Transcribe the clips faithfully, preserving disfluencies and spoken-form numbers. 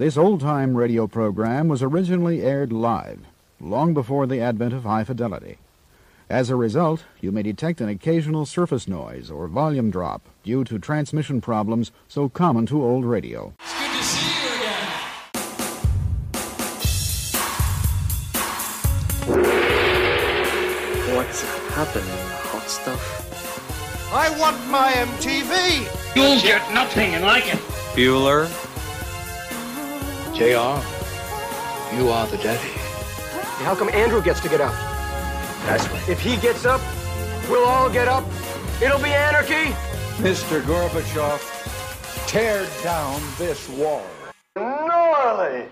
This old-time radio program was originally aired live, long before the advent of high fidelity. As a result, you may detect an occasional surface noise or volume drop due to transmission problems so common to old radio. It's good to see you again. What's happening, hot stuff? I want my M T V! You'll get nothing and like it. Bueller. J R, you are the daddy. How come Andrew gets to get up? That's right. If he gets up, we'll all get up. It'll be anarchy. Mister Gorbachev, tear down this wall. Gnarly.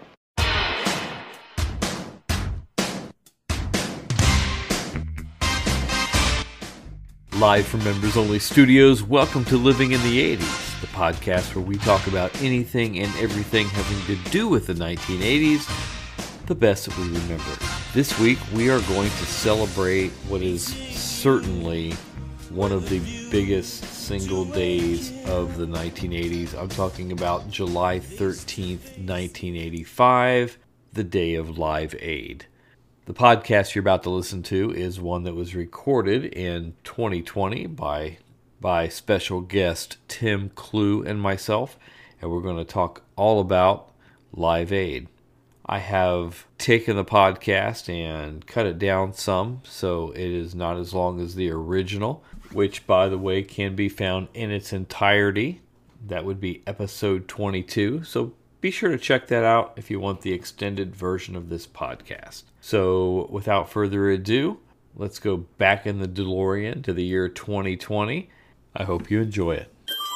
Live from Members Only Studios, welcome to Living in the eighties, the podcast where we talk about anything and everything having to do with the nineteen eighties, the best that we remember. This week, we are going to celebrate what is certainly one of the biggest single days of the nineteen eighties. I'm talking about July thirteenth, nineteen eighty-five, the day of Live Aid. The podcast you're about to listen to is one that was recorded in twenty twenty by, by special guest Tim Clue and myself, and we're going to talk all about Live Aid. I have taken the podcast and cut it down some, so it is not as long as the original, which, by the way, can be found in its entirety. That would be episode twenty-two, so be sure to check that out if you want the extended version of this podcast. So, without further ado, let's go back in the DeLorean to the year twenty twenty. I hope you enjoy it.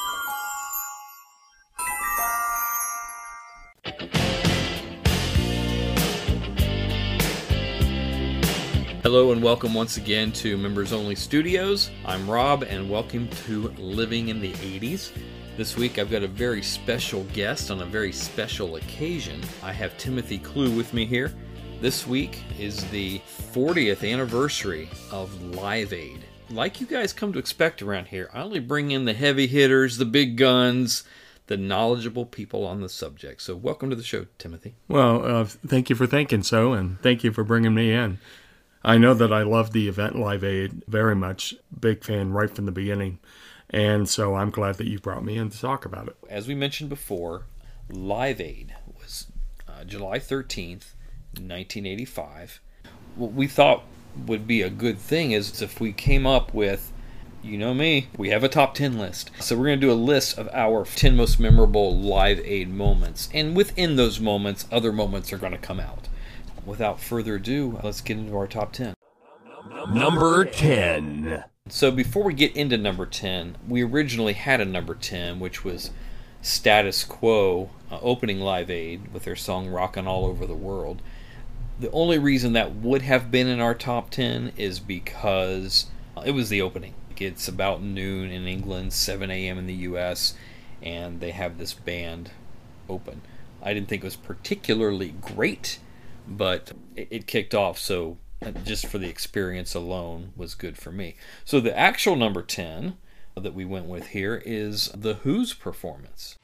Hello and welcome once again to Members Only Studios. I'm Rob and welcome to Living in the eighties. This week I've got a very special guest on a very special occasion. I have Timothy Clue with me here. This week is the fortieth anniversary of Live Aid. Like you guys come to expect around here, I only bring in the heavy hitters, the big guns, the knowledgeable people on the subject. So welcome to the show, Timothy. Well, uh, thank you for thinking so, and thank you for bringing me in. I know that I love the event Live Aid very much. Big fan right from the beginning. And so I'm glad that you brought me in to talk about it. As we mentioned before, Live Aid was uh, July thirteenth, nineteen eighty-five. What we thought would be a good thing is if we came up with, you know me, we have a top ten list. So we're going to do a list of our ten most memorable Live Aid moments. And within those moments, other moments are going to come out. Without further ado, let's get into our top ten. Number ten. So before we get into number ten, we originally had a number ten, which was Status Quo uh, opening Live Aid with their song Rockin' All Over the World. The only reason that would have been in our top ten is because uh, it was the opening. It's about noon in England, seven a.m. in the U S, and they have this band open. I didn't think it was particularly great, but it, it kicked off, so just for the experience alone was good for me. So the actual number ten that we went with here is The Who's performance.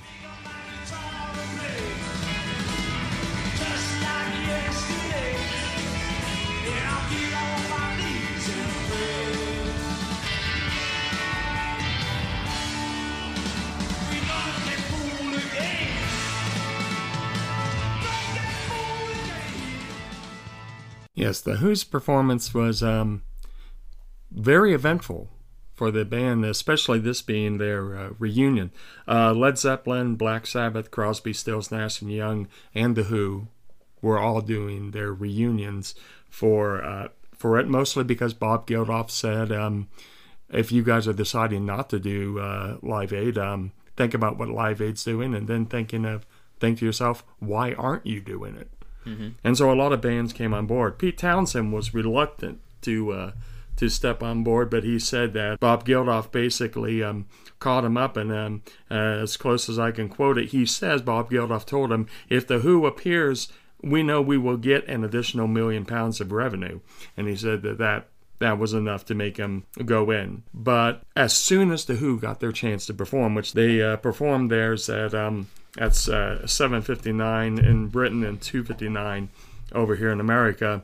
Yes, The Who's performance was um, very eventful for the band, especially this being their uh, reunion. Uh, Led Zeppelin, Black Sabbath, Crosby, Stills, Nash and Young, and The Who were all doing their reunions for uh, for it, mostly because Bob Geldof said, um, if you guys are deciding not to do uh, Live Aid, um, think about what Live Aid's doing, and then thinking of think to yourself, why aren't you doing it? Mm-hmm. And so a lot of bands came on board. Pete Townsend was reluctant to uh, to step on board, but he said that Bob Geldof basically um, caught him up, and um, uh, as close as I can quote it, he says Bob Geldof told him, if The Who appears, we know we will get an additional million pounds of revenue. And he said that that, that was enough to make him go in. But as soon as The Who got their chance to perform, which they uh, performed theirs at um, That's uh, seven fifty-nine in Britain and two fifty-nine over here in America.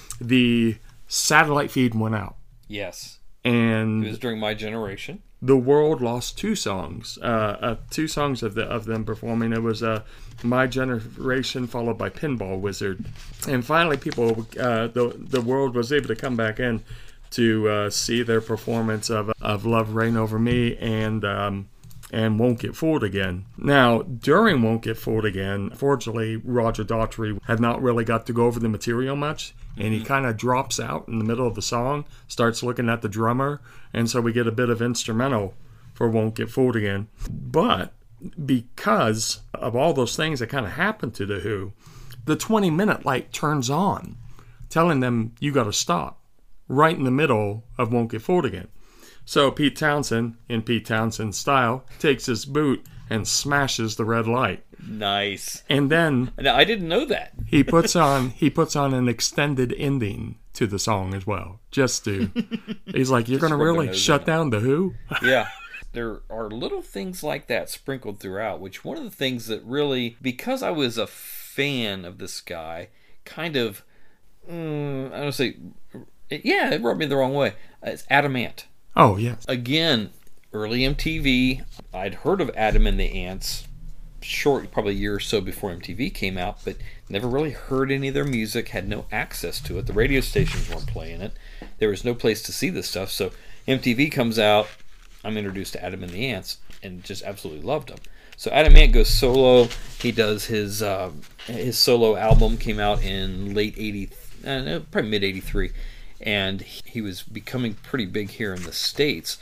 The satellite feed went out. Yes. And it was during my generation. The world lost two songs, uh, uh, two songs of the of them performing. It was uh, My Generation followed by Pinball Wizard, and finally, people uh, the the world was able to come back in to uh, see their performance of of Love Reign Over Me and um, and Won't Get Fooled Again. Now, during Won't Get Fooled Again, fortunately, Roger Daughtry had not really got to go over the material much. And he kind of drops out in the middle of the song, starts looking at the drummer, and so we get a bit of instrumental for Won't Get Fooled Again. But because of all those things that kind of happened to The Who, the twenty-minute light turns on, telling them, you got to stop, right in the middle of Won't Get Fooled Again. So Pete Townsend, in Pete Townsend style, takes his boot and smashes the red light. Nice. And then now, I didn't know that. he puts on he puts on an extended ending to the song as well. Just to he's like, you're gonna really shut down The Who? Yeah. There are little things like that sprinkled throughout, which one of the things that really, because I was a fan of this guy, kind of mm, I don't say yeah, it rubbed me the wrong way. It's Adam Ant. Oh yes. Again, early M T V. I'd heard of Adam and the Ants short, probably a year or so before M T V came out, but never really heard any of their music, had no access to it. The radio stations weren't playing it. There was no place to see this stuff. So M T V comes out, I'm introduced to Adam and the Ants, and just absolutely loved them. So Adam Ant goes solo. He does his uh, his solo album, came out in late eighty, uh, probably mid eighty-three, and he was becoming pretty big here in the States.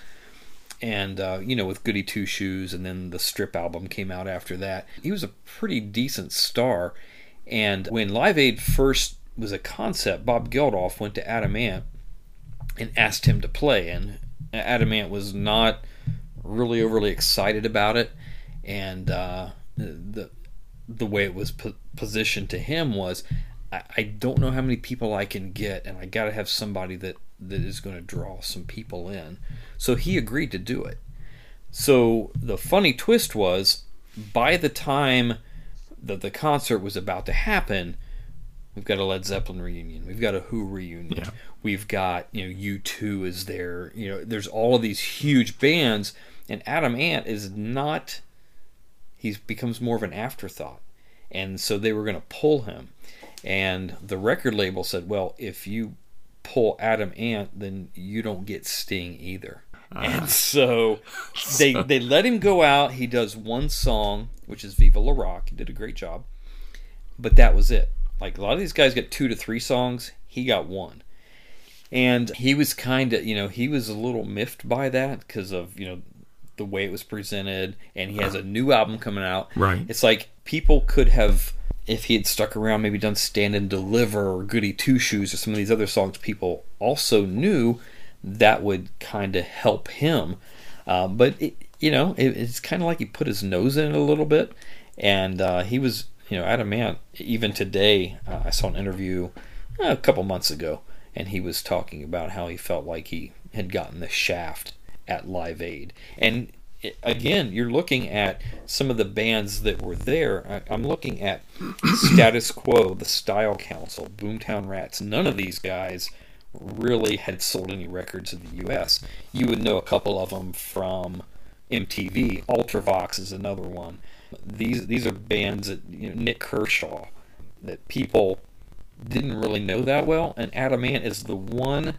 And, uh, you know, with Goody Two Shoes, and then the Strip album came out after that. He was a pretty decent star. And when Live Aid first was a concept, Bob Geldof went to Adam Ant and asked him to play. And Adam Ant was not really overly excited about it. And uh, the the way it was po- positioned to him was, I, I don't know how many people I can get, and I got to have somebody that, that is going to draw some people in. So he agreed to do it. So the funny twist was, by the time that the concert was about to happen, we've got a Led Zeppelin reunion, we've got a Who reunion, yeah. we've got, you know, U two is there, you know, there's all of these huge bands, and Adam Ant is not, he becomes more of an afterthought. And so they were going to pull him. And the record label said, well, if you pull Adam Ant, then you don't get Sting either. Uh, and so they they let him go out. He does one song, which is Viva La Rock. He did a great job. But that was it. Like, a lot of these guys get two to three songs. He got one. And he was kind of, you know, he was a little miffed by that because of, you know, the way it was presented. And he has a new album coming out. Right. It's like people could have, if he had stuck around, maybe done Stand and Deliver or Goody Two Shoes or some of these other songs people also knew, that would kind of help him. Um, but, it, you know, it, it's kind of like he put his nose in it a little bit. And uh, he was, you know, Adam Ant, even today, uh, I saw an interview uh, a couple months ago, and he was talking about how he felt like he had gotten the shaft at Live Aid. And it, again, you're looking at some of the bands that were there. I, I'm looking at Status Quo, the Style Council, Boomtown Rats. None of these guys really had sold any records in the U S. You would know a couple of them from M T V. Ultravox is another one. These these are bands that, you know, Nick Kershaw, that people didn't really know that well, and Adam Ant is the one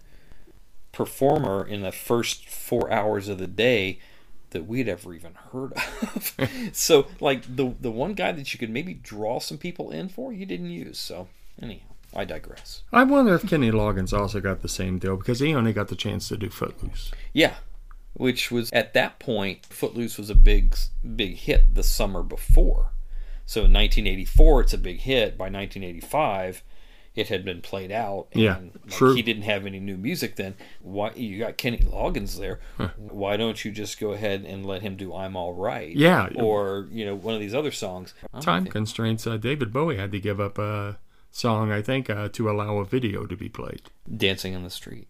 performer in the first four hours of the day that we'd ever even heard of. So, like, the the one guy that you could maybe draw some people in for, you didn't use. So, anyhow, I digress. I wonder if Kenny Loggins also got the same deal, because he only got the chance to do Footloose. Yeah, which was, at that point, Footloose was a big, big hit the summer before. So in nineteen eighty-four, it's a big hit. By nineteen eighty-five, it had been played out. And yeah, like, true. He didn't have any new music then. Why, you got Kenny Loggins there. Huh. Why don't you just go ahead and let him do I'm All Right? Yeah. Or, you know, one of these other songs. Time constraints. Uh, David Bowie had to give up a song, I think, uh, to allow a video to be played. Dancing in the Street.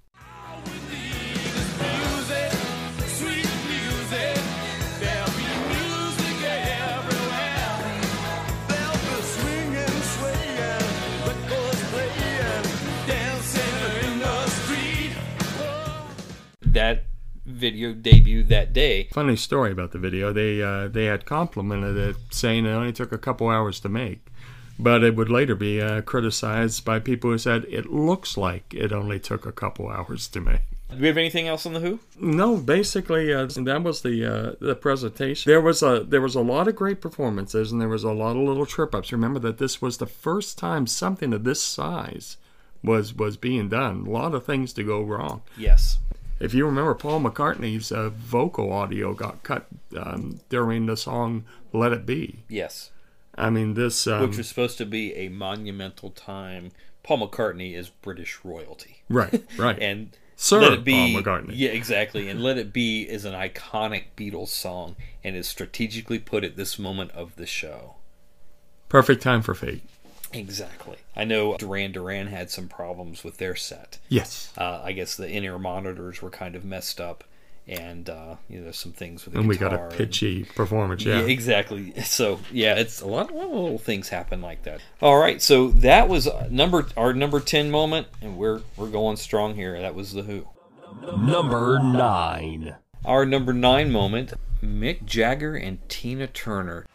video debuted that day. Funny story about the video. They uh, they had complimented it, saying it only took a couple hours to make. But it would later be uh, criticized by people who said it looks like it only took a couple hours to make. Do we have anything else on The Who? No, basically uh, that was the uh, the presentation. There was a there was a lot of great performances, and there was a lot of little trip ups. Remember that this was the first time something of this size was was being done. A lot of things to go wrong. Yes. If you remember, Paul McCartney's uh, vocal audio got cut um, during the song "Let It Be." Yes. I mean, this... Um, Which was supposed to be a monumental time. Paul McCartney is British royalty. Right, right. and Sir Let It Be, Paul McCartney. Yeah, exactly. And Let It Be is an iconic Beatles song and is strategically put at this moment of the show. Perfect time for Fate. Exactly. I know Duran Duran had some problems with their set. Yes. Uh, I guess the in-ear monitors were kind of messed up. And, uh, you know, some things with the and guitar. we got a pitchy and, performance, yeah. yeah. Exactly. So, yeah, it's a lot, a lot of little things happen like that. All right, so that was number our number ten moment, and we're we're going strong here. That was The Who. Number nine. Our number nine moment, Mick Jagger and Tina Turner.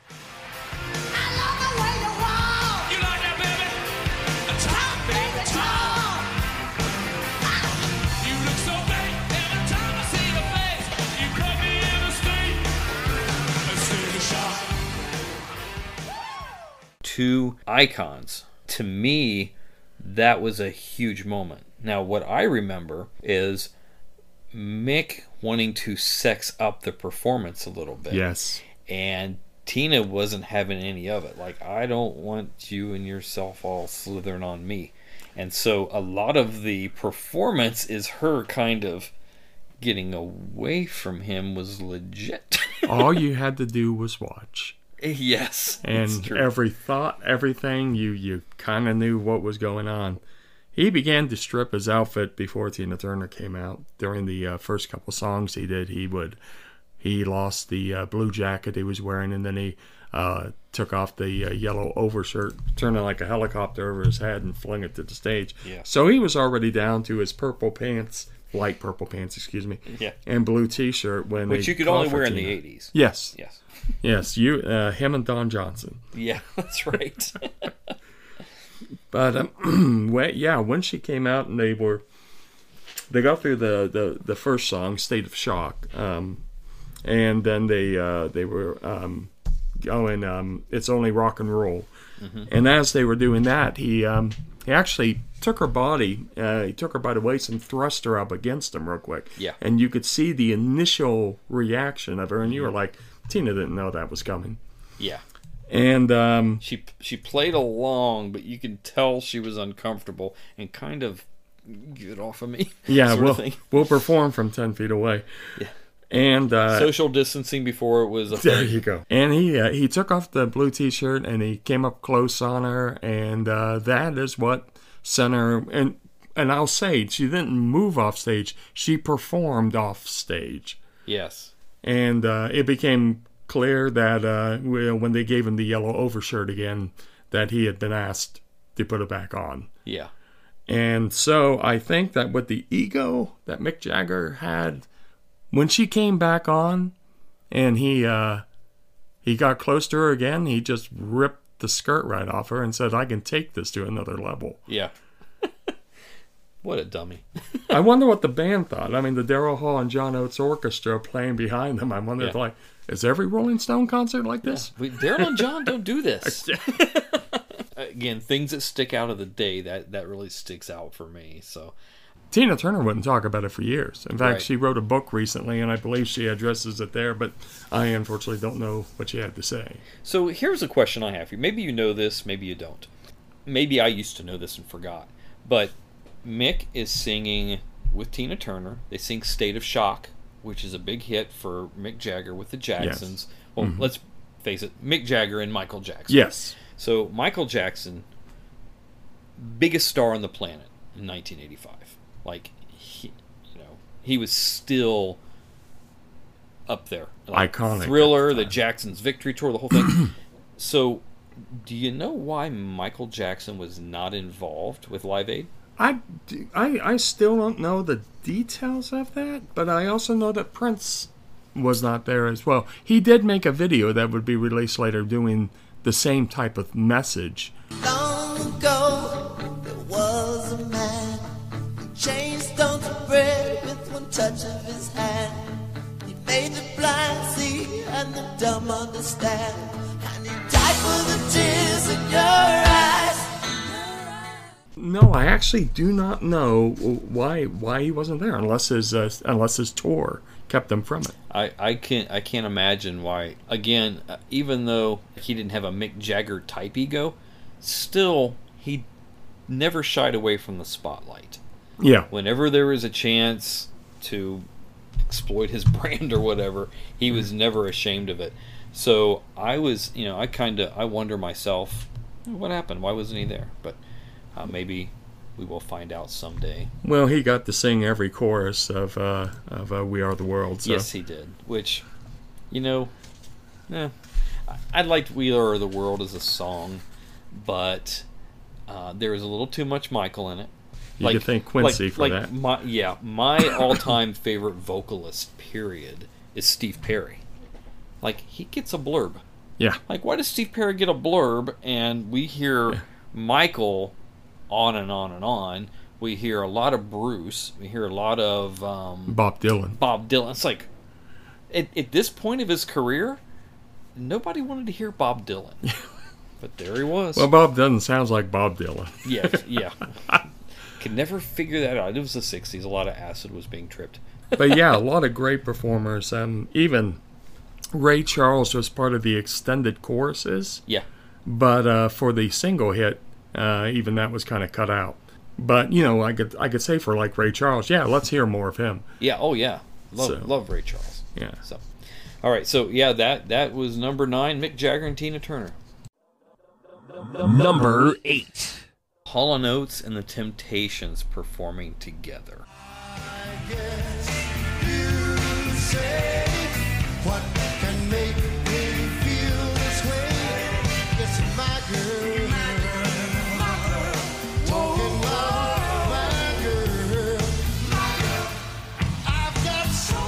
Two icons. To me, that was a huge moment. Now, what I remember is Mick wanting to sex up the performance a little bit. Yes. And Tina wasn't having any of it. Like, I don't want you and yourself all slithering on me. And so a lot of the performance is her kind of getting away from him was legit. All you had to do was watch. Yes. And every thought, everything, you, you kind of knew what was going on. He began to strip his outfit before Tina Turner came out. During the uh, first couple songs he did, he would he lost the uh, blue jacket he was wearing, and then he uh, took off the uh, yellow overshirt, turned it like a helicopter over his head, and flung it to the stage. Yeah. So he was already down to his purple pants, light purple pants, excuse me, yeah. and blue T-shirt. when Which they you could called only for wear in Tina. the eighties. Yes. Yes. Yes, you, uh, him and Don Johnson. Yeah, that's right. But um, when, yeah, when she came out and they were, they got through the, the, the first song, "State of Shock," um, and then they uh, they were um, going, um, "It's Only Rock and Roll," mm-hmm. and as they were doing that, he um, he actually took her body, uh, he took her by the waist and thrust her up against him real quick. Yeah, and you could see the initial reaction of her, and you were like, Tina didn't know that was coming. Yeah. And um, she she played along, but you could tell she was uncomfortable and kind of get off of me. Yeah, sort we'll of thing. we'll perform from ten feet away. Yeah, and uh, social distancing before it was a there thing. you go. And he uh, he took off the blue T-shirt and he came up close on her, and uh, that is what sent her. And and I'll say she didn't move off stage; she performed off stage. Yes, and uh, it became clear that uh, when they gave him the yellow overshirt again, that he had been asked to put it back on. Yeah. And so I think that with the ego that Mick Jagger had, when she came back on and he uh, he got close to her again, he just ripped the skirt right off her and said, "I can take this to another level." Yeah. What a dummy. I wonder what the band thought. I mean, the Daryl Hall and John Oates Orchestra playing behind them. I wonder, yeah. like, is every Rolling Stone concert like this? Yeah. Daryl and John don't do this. Again, things that stick out of the day, that, that really sticks out for me. So, Tina Turner wouldn't talk about it for years. In fact, right. she wrote a book recently, and I believe she addresses it there, but I unfortunately don't know what she had to say. So here's a question I have for you. Maybe you know this, maybe you don't. Maybe I used to know this and forgot. But Mick is singing with Tina Turner. They sing "State of Shock," which is a big hit for Mick Jagger with the Jacksons. Yes. Well, mm-hmm. let's face it, Mick Jagger and Michael Jackson. Yes. So Michael Jackson, biggest star on the planet in nineteen eighty-five. Like, he, you know, he was still up there. Like iconic. Thriller, the Jackson's Victory Tour, the whole thing. So, do you know why Michael Jackson was not involved with Live Aid? I, I, I still don't know the details of that, but I also know that Prince was not there as well. He did make a video that would be released later doing the same type of message. Long ago, there was a man who changed stones to bread with one touch of his hand. He made the blind see and the dumb understand. And he died for the tears in your eyes. No, I actually do not know why why he wasn't there, unless his uh, unless his tour kept him from it. I, I can't I can't imagine why. Again, uh, even though he didn't have a Mick Jagger type ego, still he never shied away from the spotlight. Yeah. Whenever there was a chance to exploit his brand or whatever, he was never ashamed of it. So I was, you know, I kind of I wonder myself, what happened? Why wasn't he there? But uh, maybe we will find out someday. Well, he got to sing every chorus of uh, of uh, "We Are the World." So. Yes, he did. Which, you know, eh, I liked "We Are the World" as a song, but uh, there was a little too much Michael in it. You like, could thank Quincy like, for like that. My, yeah, my all-time favorite vocalist, period, is Steve Perry. Like, he gets a blurb. Yeah. Like, why does Steve Perry get a blurb and we hear yeah. Michael on and on and on? We hear a lot of Bruce. We hear a lot of... Um, Bob Dylan. Bob Dylan. It's like, at, at this point of his career, nobody wanted to hear Bob Dylan. But there he was. Well, Bob Dylan sounds like Bob Dylan. Yeah, yeah. Could never figure that out. It was the sixties. A lot of acid was being tripped. But yeah, a lot of great performers. Um, even Ray Charles was part of the extended choruses. Yeah. But uh, for the single hit, uh, even that was kind of cut out. But, you know, I could I could say for like Ray Charles, yeah, let's hear more of him. Yeah, oh yeah. Love, so, love Ray Charles. Yeah. So, all right, so yeah, that, that was number nine, Mick Jagger and Tina Turner. Number eight. Hall and Oates and the Temptations performing together. I guess you say what can make me feel this way. It's my girl, my girl, talking about my girl, my girl. I've got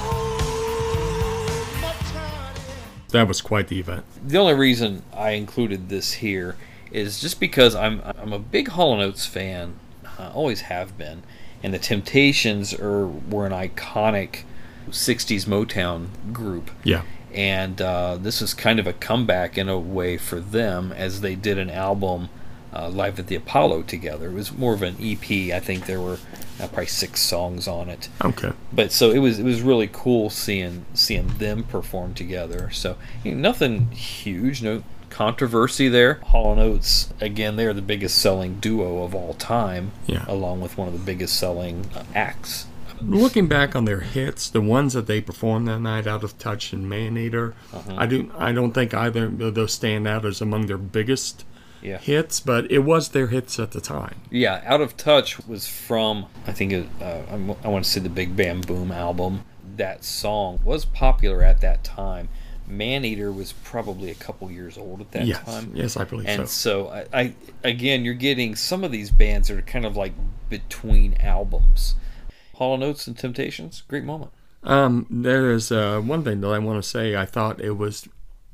so much time. That was quite the event. The only reason I included this here is just because I'm I'm a big Hall and Oates fan, uh, always have been, and the Temptations are were an iconic sixties Motown group. Yeah. And uh, this is kind of a comeback in a way for them, as they did an album uh, live at the Apollo together. It was more of an E P. I think there were uh, probably six songs on it. Okay. But so it was it was really cool seeing seeing them perform together. So you know, nothing huge, no controversy there. Hall and Oates, again, they're the biggest selling duo of all time, yeah. along with one of the biggest selling uh, acts. Looking back on their hits, the ones that they performed that night, Out of Touch and Man-Eater, uh-huh. I do I don't think either of those stand out as among their biggest yeah. hits, but it was their hits at the time. Yeah, Out of Touch was from, I think, it, uh, I want to say the Big Bam Boom album. That song was popular at that time. Man-Eater was probably a couple years old at that yes. time. Yes, I believe and so. And so, I, I again, you're getting some of these bands that are kind of like between albums. Hall and Oates and Temptations, great moment. Um, there is uh, one thing that I want to say. I thought it was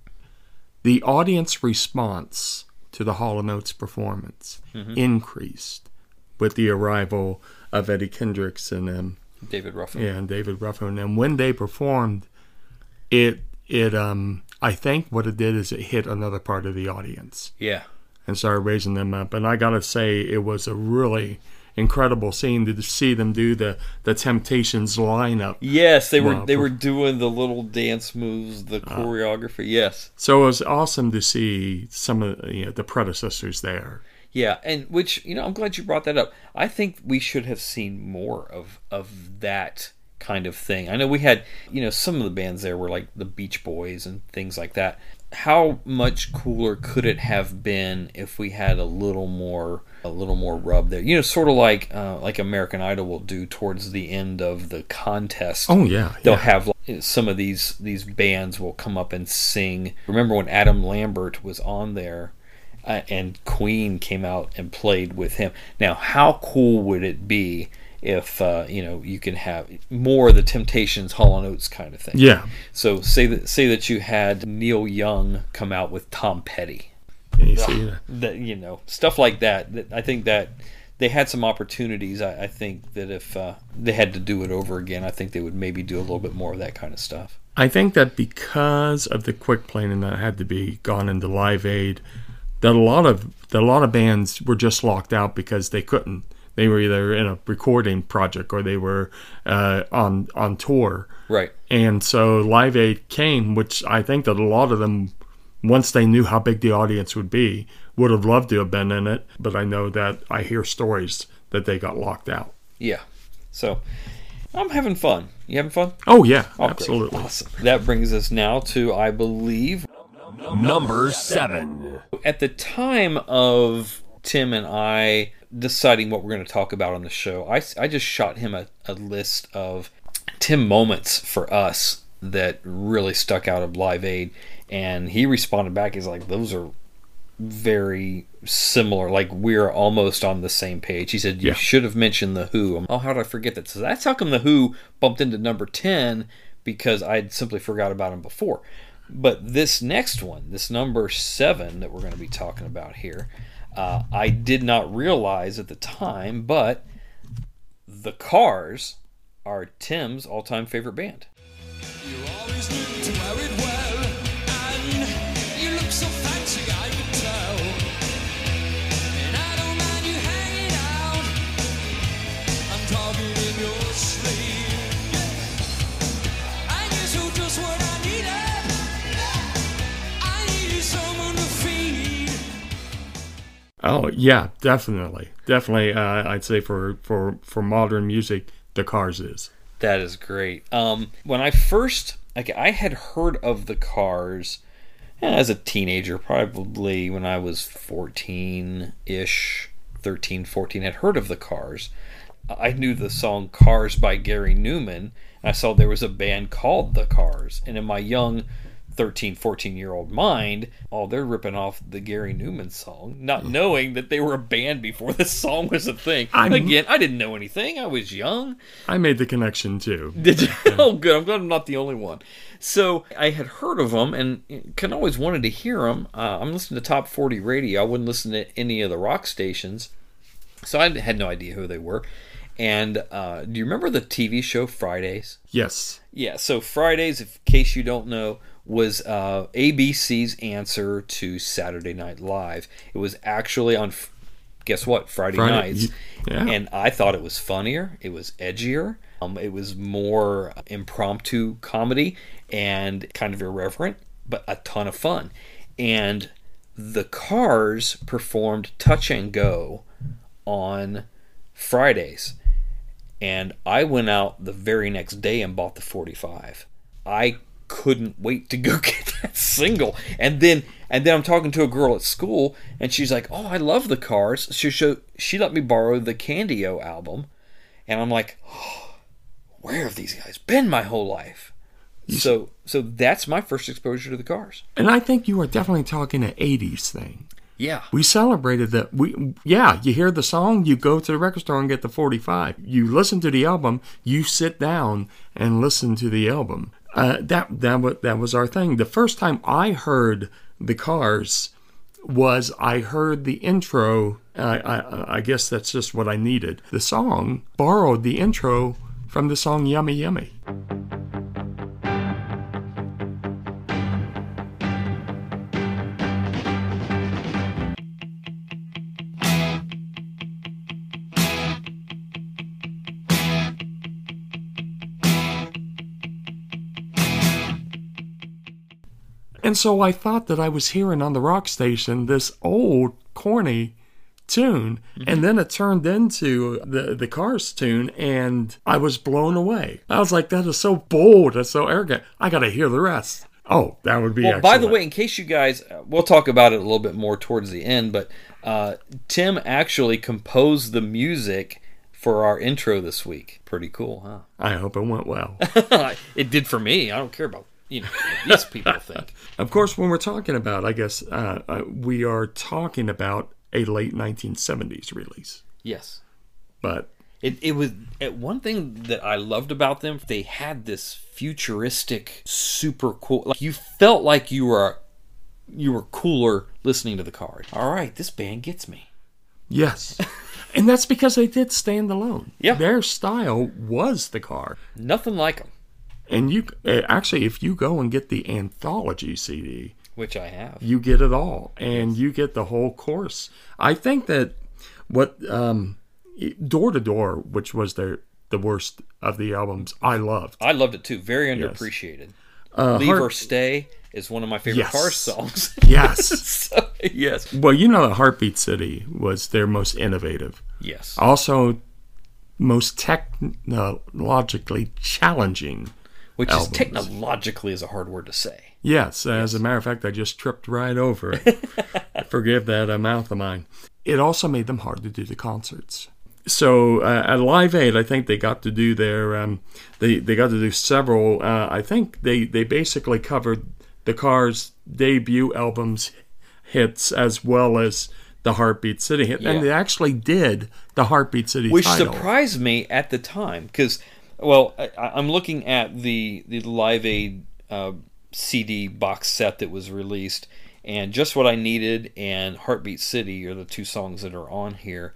the audience response to the Hall and Oates performance mm-hmm. increased with the arrival of Eddie Kendricks and them. David Ruffin. Yeah, and David Ruffin. And then when they performed, it... It, um, I think what it did is it hit another part of the audience. Yeah. And started raising them up. And I gotta say, it was a really incredible scene to see them do the, the Temptations lineup. Yes, they were uh, they were doing the little dance moves, the choreography. Uh, yes. So it was awesome to see some of the, you know, the predecessors there. Yeah, and which, you know, I'm glad you brought that up. I think we should have seen more of of that kind of thing. I know we had, you know, some of the bands there were like the Beach Boys and things like that. How much cooler could it have been if we had a little more a little more rub there? You know, sort of like uh, like American Idol will do towards the end of the contest. Oh yeah, they'll yeah. have like, some of these these bands will come up and sing. Remember when Adam Lambert was on there? uh, and Queen came out and played with him. Now, how cool would it be if uh, you know, you can have more of the Temptations, Hall and Oates kind of thing? Yeah. So say that say that you had Neil Young come out with Tom Petty. You see that? That, you know, stuff like that. That I think that they had some opportunities. I, I think that if uh, they had to do it over again, I think they would maybe do a little bit more of that kind of stuff. I think that because of the quick planning that had to be gone into Live Aid, that a lot of that a lot of bands were just locked out because they couldn't. They were either in a recording project or they were uh, on on tour. Right. And so Live Aid came, which I think that a lot of them, once they knew how big the audience would be, would have loved to have been in it. But I know that I hear stories that they got locked out. Yeah. So I'm having fun. You having fun? Oh, yeah. Oh, absolutely. Great. Awesome. That brings us now to, I believe, number seven. At the time of Tim and I deciding what we're going to talk about on the show, I, I just shot him a, a list of Tim moments for us that really stuck out of Live Aid. And he responded back. He's like, those are very similar. Like, we're almost on the same page. He said, you yeah. should have mentioned The Who. I'm, oh, how did I forget that? So that's how come The Who bumped into number ten, because I'd simply forgot about him before. But this next one, this number seven that we're going to be talking about here, uh, I did not realize at the time, but The Cars are Tim's all-time favorite band. You always need to wear it well, and you look so fancy, I can tell. And I don't mind you hanging out, I'm talking in your sleeve. Yeah. I guess you're just what I needed. I needed someone to feed. Oh, yeah, definitely. Definitely, uh, I'd say for, for, for modern music, The Cars is. That is great. Um, when I first, like, I had heard of The Cars eh, as a teenager, probably when I was fourteen-ish, thirteen, fourteen, I'd heard of The Cars. I knew the song Cars by Gary Newman. And I saw there was a band called The Cars. And in my young thirteen, fourteen-year-old mind, oh, they're ripping off the Gary Newman song, not knowing that they were a band before this song was a thing. I'm, Again, I didn't know anything. I was young. I made the connection, too. Did you? Yeah. Oh, good. I'm glad I'm not the only one. So I had heard of them and kind of always wanted to hear them. Uh, I'm listening to Top forty radio. I wouldn't listen to any of the rock stations. So I had no idea who they were. And uh, do you remember the T V show Fridays? Yes. Yeah, so Fridays, in case you don't know, was uh, A B C's answer to Saturday Night Live. It was actually on, guess what, Friday, Friday nights. Yeah. And I thought it was funnier. It was edgier. Um, it was more impromptu comedy and kind of irreverent, but a ton of fun. And The Cars performed Touch and Go on Fridays. And I went out the very next day and bought the forty-five. I couldn't wait to go get that single. And then and then I'm talking to a girl at school, and she's like, oh, I love The Cars. She showed, she let me borrow the Candy-O album. And I'm like, oh, where have these guys been my whole life? So so that's my first exposure to The Cars. And I think you are definitely talking an eighties thing. Yeah. We celebrated that. We Yeah, you hear the song, you go to the record store and get the forty-five. You listen to the album, you sit down and listen to the album. Uh, that that was, that was our thing. The first time I heard The Cars was I heard the intro. I, I, I guess that's just what I needed. The song borrowed the intro from the song Yummy Yummy. And so I thought that I was hearing on the rock station this old, corny tune, mm-hmm. and then it turned into the, the Cars tune, and I was blown away. I was like, that is so bold, that's so arrogant. I got to hear the rest. Oh, that would be well, excellent. By the way, in case you guys, we'll talk about it a little bit more towards the end, but uh, Tim actually composed the music for our intro this week. Pretty cool, huh? I hope it went well. It did for me. I don't care about you know, these people think. Of course, when we're talking about, I guess, uh, uh, we are talking about a late nineteen seventies release. Yes. But it, it was it, one thing that I loved about them. They had this futuristic, super cool. Like you felt like you were you were cooler listening to the Cars. All right, this band gets me. Yes. And that's because they did stand alone. Yeah. Their style was the Cars. Nothing like them. And you actually, if you go and get the anthology C D, which I have, you get it all, and yes. you get the whole course. I think that what um, Door to Door, which was their the worst of the albums, I loved. I loved it too. Very underappreciated. Yes. Uh, Leave Heart... or Stay is one of my favorite yes. Cars songs. Yes. so, yes. Well, you know, Heartbeat City was their most innovative. Yes. Also, most technologically challenging. Which albums. is technologically is a hard word to say. Yes, as yes. a matter of fact, I just tripped right over it. Forgive that uh, mouth of mine. It also made them hard to do the concerts. So uh, at Live Aid, I think they got to do their, um, they they got to do several. Uh, I think they they basically covered the Cars' debut album's hits as well as the Heartbeat City hit, yeah. and they actually did the Heartbeat City Which title. surprised me at the time because. Well, I, I'm looking at the the Live Aid uh, C D box set that was released, and Just What I Needed and Heartbeat City are the two songs that are on here.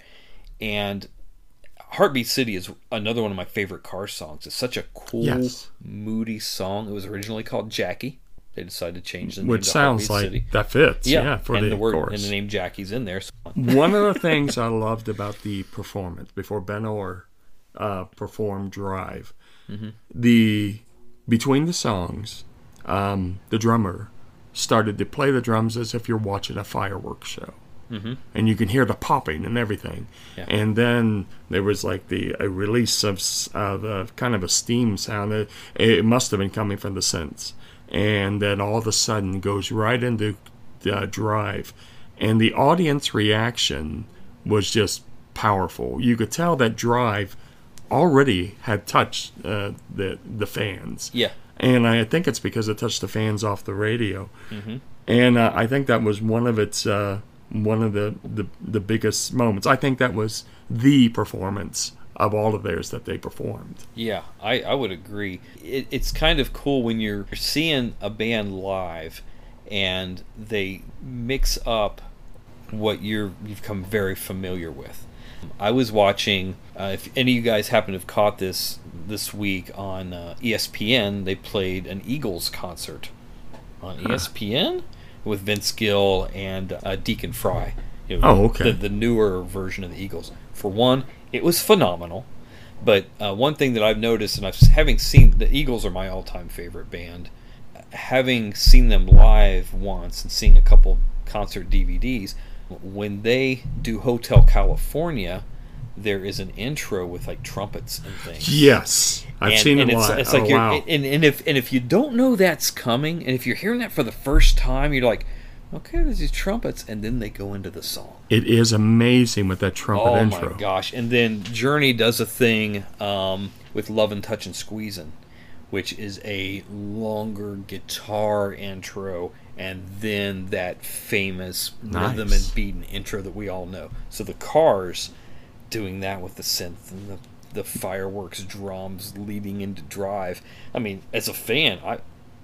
And Heartbeat City is another one of my favorite Cars songs. It's such a cool, yes. moody song. It was originally called Jackie. They decided to change the name Which to sounds Heartbeat like City. that fits, yeah, yeah for and the, the word chorus. and the name Jackie's in there. So. One of the things I loved about the performance before Ben Orr Uh, perform Drive. Mm-hmm. The between the songs, um, the drummer started to play the drums as if you're watching a fireworks show, mm-hmm. and you can hear the popping and everything. Yeah. And then there was like the a release of uh, the kind of a steam sound. It, it must have been coming from the synths, and then all of a sudden goes right into uh, Drive, and the audience reaction was just powerful. You could tell that Drive already had touched uh, the the fans. Yeah. And I think it's because it touched the fans off the radio. Mm-hmm. And uh, I think that was one of its uh, one of the, the the biggest moments. I think that was the performance of all of theirs that they performed. Yeah, I, I would agree. It, it's kind of cool when you're seeing a band live and they mix up what you're you've come very familiar with. I was watching, uh, if any of you guys happen to have caught this this week on uh, E S P N, they played an Eagles concert on E S P N with Vince Gill and uh, Deacon Fry. You know, oh, okay. The, the newer version of the Eagles. For one, it was phenomenal. But uh, one thing that I've noticed, and I've having seen, the Eagles are my all-time favorite band. Having seen them live once and seeing a couple concert D V Ds, when they do Hotel California, there is an intro with like trumpets and things. Yes, I've and, seen and it it's, live. it's like oh, you're, wow. and, and if and if you don't know that's coming, and if you're hearing that for the first time, you're like, okay, there's these trumpets, and then they go into the song. It is amazing with that trumpet oh intro. Oh my gosh! And then Journey does a thing um, with Lovin' Touchin' Squeezin', which is a longer guitar intro, and then that famous nice. rhythm and beat and intro that we all know. So the Cars doing that with the synth and the, the fireworks drums leading into Drive. I mean, as a fan, I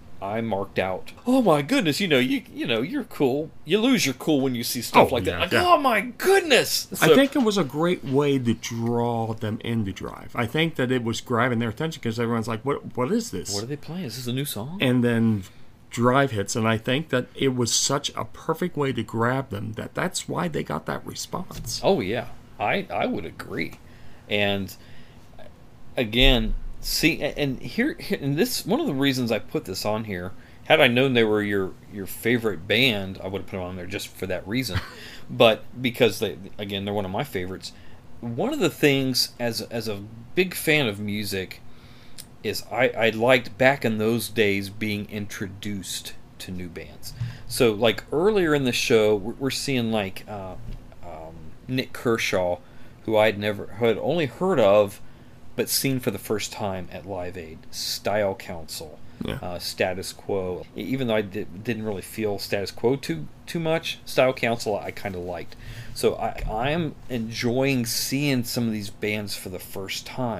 I marked out. Oh my goodness! You know, you you know, you're cool. You lose your cool when you see stuff oh, like yeah, that. Like, yeah. oh my goodness! So, I think it was a great way to draw them into Drive. I think that it was grabbing their attention because everyone's like, "What? What is this? What are they playing? Is this a new song?" And then Drive hits, and I think that it was such a perfect way to grab them that that's why they got that response. Oh yeah, I I would agree, and again. See, and here, and this one of the reasons I put this on here. Had I known they were your your favorite band, I would have put it on there just for that reason. But because they, again, they're one of my favorites. One of the things, as as a big fan of music, is I I liked back in those days being introduced to new bands. So like earlier in the show, we're, we're seeing like uh, um, Nick Kershaw, who I'd never had only heard of. But seen for the first time at Live Aid, Style Council, Yeah. Uh, Status Quo. Even though I did, didn't really feel Status Quo too too much, Style Council I kind of liked. So I I'm enjoying seeing some of these bands for the first time.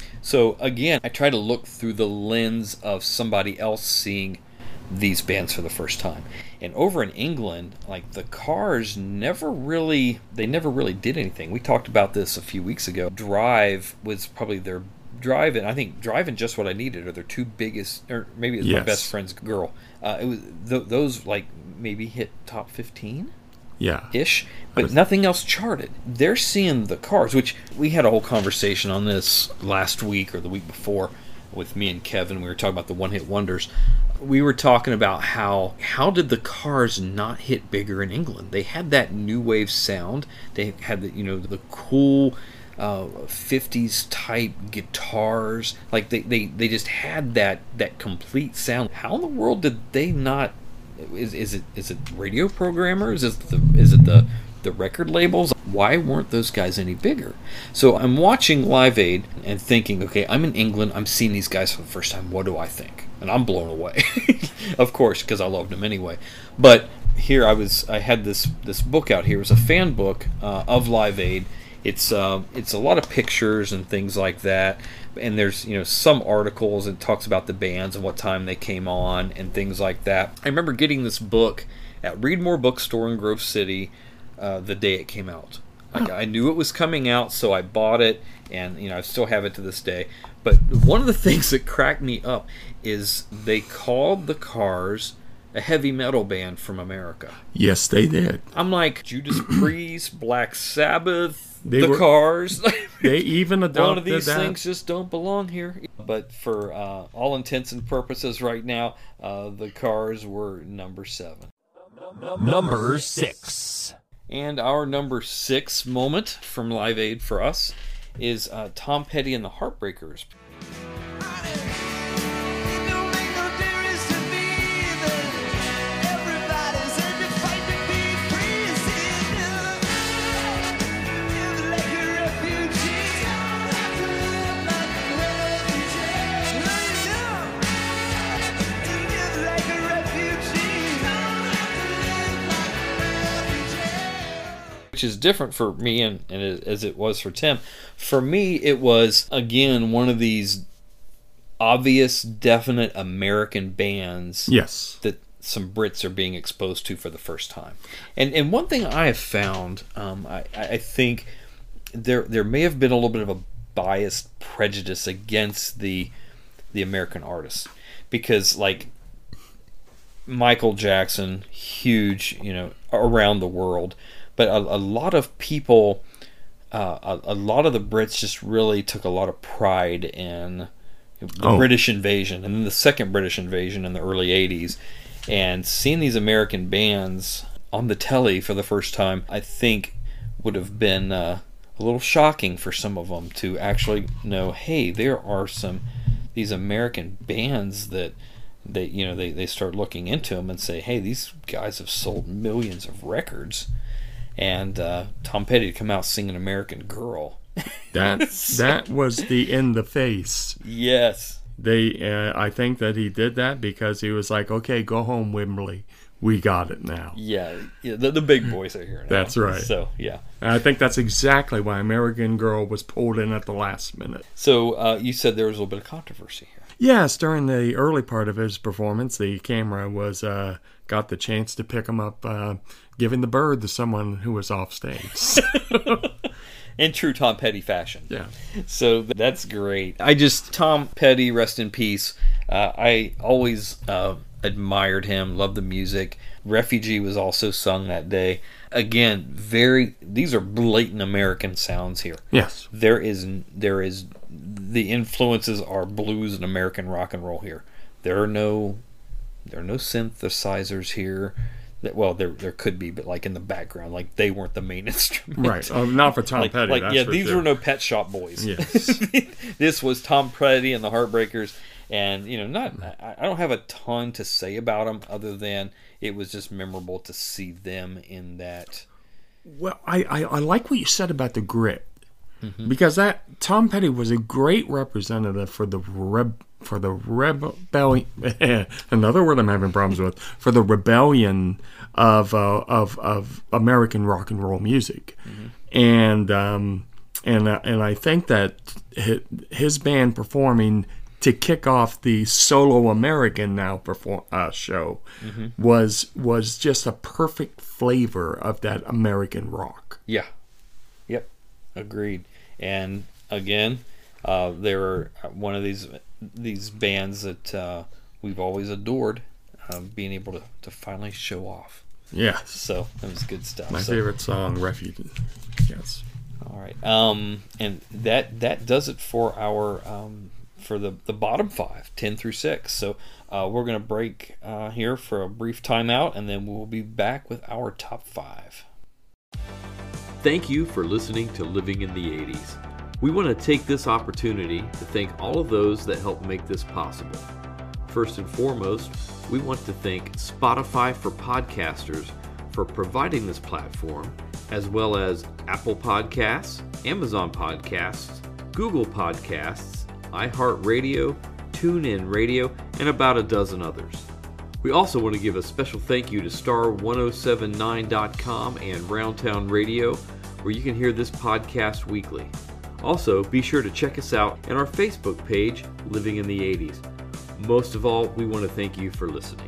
So again, I try to look through the lens of somebody else seeing these bands for the first time. And over in England, like the Cars never really, they never really did anything. We talked about this a few weeks ago. Drive was probably their Drive, and I think Drive and Just What I Needed are their two biggest, or maybe it's Yes. My Best Friend's Girl. Uh, it was th- those like maybe hit top fifteen. Yeah. Ish, but nothing else charted. They're seeing the Cars, which we had a whole conversation on this last week or the week before with me and Kevin. We were talking about the one-hit wonders. We were talking about how how did the Cars not hit bigger in England? They had that new wave sound. They had the, you know, the cool uh, fifties type guitars. Like they, they, they just had that that complete sound. How in the world did they not? Is is it is it radio programmers? Is it the is it the the record labels? Why weren't those guys any bigger? So I'm watching Live Aid and thinking, okay, I'm in England. I'm seeing these guys for the first time. What do I think? And I'm blown away, of course, because I loved them anyway. But here I was. I had this this book out here. It was a fan book uh, of Live Aid. It's uh, it's a lot of pictures and things like that. And there's, you know, some articles that talks about the bands and what time they came on and things like that. I remember getting this book at Readmore Bookstore in Grove City uh, the day it came out. Like, I knew it was coming out, so I bought it, and you know I still have it to this day. But one of the things that cracked me up is they called the Cars a heavy metal band from America. Yes, they did. I'm like, Judas Priest, Black Sabbath, They the were- Cars. They even adopted One of these that. things just don't belong here. But for uh, all intents and purposes right now, uh, the Cars were number seven. Number six. And our number six moment from Live Aid for us is uh, Tom Petty and the Heartbreakers. Which is different for me and, and it, as it was for Tim. For me, it was, again, one of these obvious, definite American bands Yes. that some Brits are being exposed to for the first time. And and one thing I have found, um, I, I think there there may have been a little bit of a biased prejudice against the the American artists. Because, like, Michael Jackson, huge, you know, around the world. But a, a lot of people, uh, a, a lot of the Brits just really took a lot of pride in the Oh. British invasion and then the second British invasion in the early eighties. And seeing these American bands on the telly for the first time, I think would have been uh, a little shocking for some of them to actually know, hey, there are some these American bands that they, you know, they, they start looking into them and say, hey, these guys have sold millions of records. And uh, Tom Petty to come out singing American Girl. That that was the in the face. Yes. They, uh, I think that he did that because he was like, okay, go home, Wembley. We got it now. Yeah, yeah the, the big boys are here now. That's right. So, yeah. And I think that's exactly why American Girl was pulled in at the last minute. So, uh, you said there was a little bit of controversy here. Yes, during the early part of his performance, the camera was uh, got the chance to pick him up, uh, giving the bird to someone who was off stage. In true Tom Petty fashion. Yeah. So that's great. I just, Tom Petty, rest in peace. Uh, I always uh, admired him, loved the music. Refugee was also sung that day. Again, very, these are blatant American sounds here. Yes. There is, there is, the influences are blues and American rock and roll here. There are no, there are no synthesizers here. That, well, there there could be, but like in the background, like they weren't the main instrument. Right. Oh, not for Tom like, Petty. Like, that's yeah, for these sure. were no Pet Shop Boys. Yes. This was Tom Petty and the Heartbreakers, and you know, not I, I don't have a ton to say about them other than it was just memorable to see them in that. Well, I, I, I like what you said about the grit. mm-hmm. because that Tom Petty was a great representative for the reb, for the rebellion. Another word I'm having problems with, for the rebellion of uh, of of American rock and roll music, mm-hmm. and um, and uh, and I think that his band performing to kick off the Solo American Now perform uh, show mm-hmm. was was just a perfect flavor of that American rock. Yeah. Yep. Agreed. And again, uh, they were one of these these bands that uh, we've always adored, uh, being able to, to finally show off. Yeah. So that was good stuff. My so, favorite song, Refuge. Yes. All right. Um, and that that does it for our um, for the, the bottom five, ten through six. So uh, we're going to break uh, here for a brief timeout, and then we'll be back with our top five. Thank you for listening to Living in the eighties. We want to take this opportunity to thank all of those that help make this possible. First and foremost, we want to thank Spotify for Podcasters for providing this platform, as well as Apple Podcasts, Amazon Podcasts, Google Podcasts, iHeartRadio, TuneIn Radio, and about a dozen others. We also want to give a special thank you to Star ten seventy-nine dot com and Roundtown Radio, where you can hear this podcast weekly. Also, be sure to check us out on our Facebook page, Living in the eighties. Most of all, we want to thank you for listening.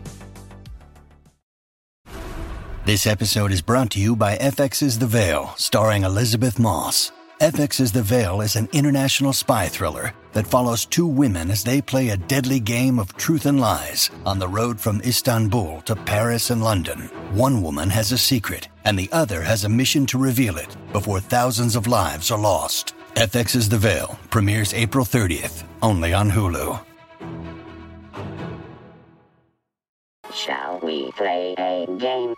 This episode is brought to you by F X's The Veil, starring Elizabeth Moss. F X's The Veil is an international spy thriller that follows two women as they play a deadly game of truth and lies on the road from Istanbul to Paris and London. One woman has a secret, and the other has a mission to reveal it before thousands of lives are lost. F X's The Veil premieres April thirtieth, only on Hulu. Shall we play a game?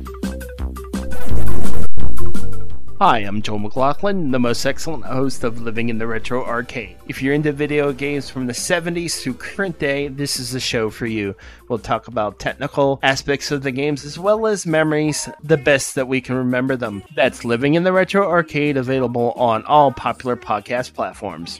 Hi, I'm Joel McLaughlin, the most excellent host of Living in the Retro Arcade. If you're into video games from the seventies through current day, this is the show for you. We'll talk about technical aspects of the games as well as memories, the best that we can remember them. That's Living in the Retro Arcade, available on all popular podcast platforms.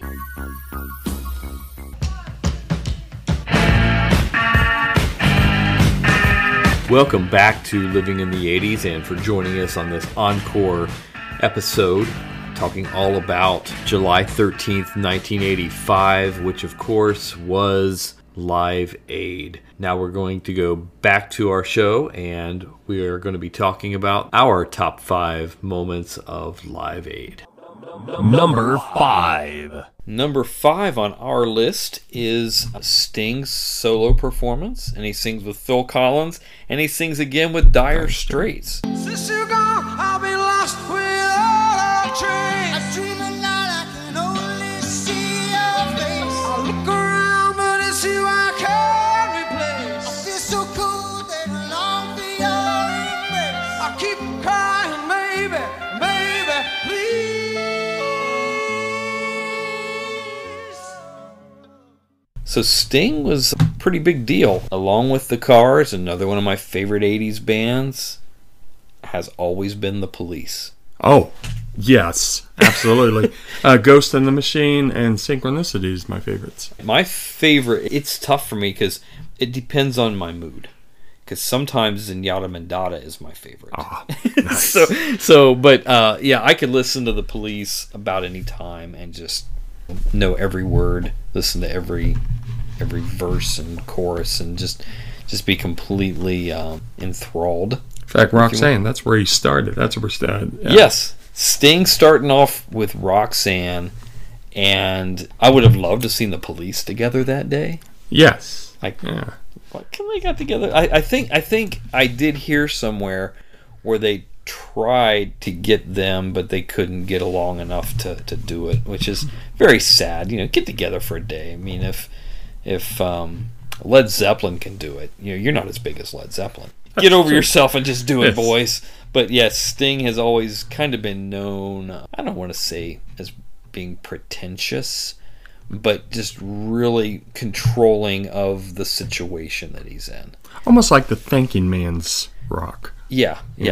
Welcome back to Living in the eighties, and for joining us on this encore episode talking all about July thirteenth, nineteen eighty-five, which of course was Live Aid. Now we're going to go back to our show, and we are going to be talking about our top five moments of Live Aid. Number five. Number five on our list is Sting's solo performance, and he sings with Phil Collins, and he sings again with Dire Straits. Since you're gone, I've been lost without a trace. I dream at night, I can only see your face. I look around, but it's you I can't replace. I feel so cold that I long for your embrace. I keep crying, baby, baby, please. So Sting was a pretty big deal. Along with the Cars, another one of my favorite eighties bands has always been the Police. Oh, yes, absolutely. uh, Ghost in the Machine and Synchronicity is my favorites. My favorite, it's tough for me because it depends on my mood. Because sometimes Zenyatta Mandata is my favorite. Oh, nice. so, so, but uh, yeah, I could listen to the Police about any time and just know every word, listen to every every verse and chorus, and just just be completely um, enthralled. In fact, Roxanne, that's where he started. That's where we started. Yeah. Yes, Sting starting off with Roxanne, and I would have loved to have seen the Police together that day. Yes, like, yeah. What can they got together? I, I think I think I did hear somewhere where they tried to get them, but they couldn't get along enough to, to do it, which is very sad. You know, get together for a day. I mean, if if um, Led Zeppelin can do it, you know, you're not as big as Led Zeppelin. Get over yourself and just do it, yes. boys. But yes, Sting has always kind of been known, I don't want to say as being pretentious, but just really controlling of the situation that he's in. Almost like the thinking man's rock. Yeah, yeah. yeah.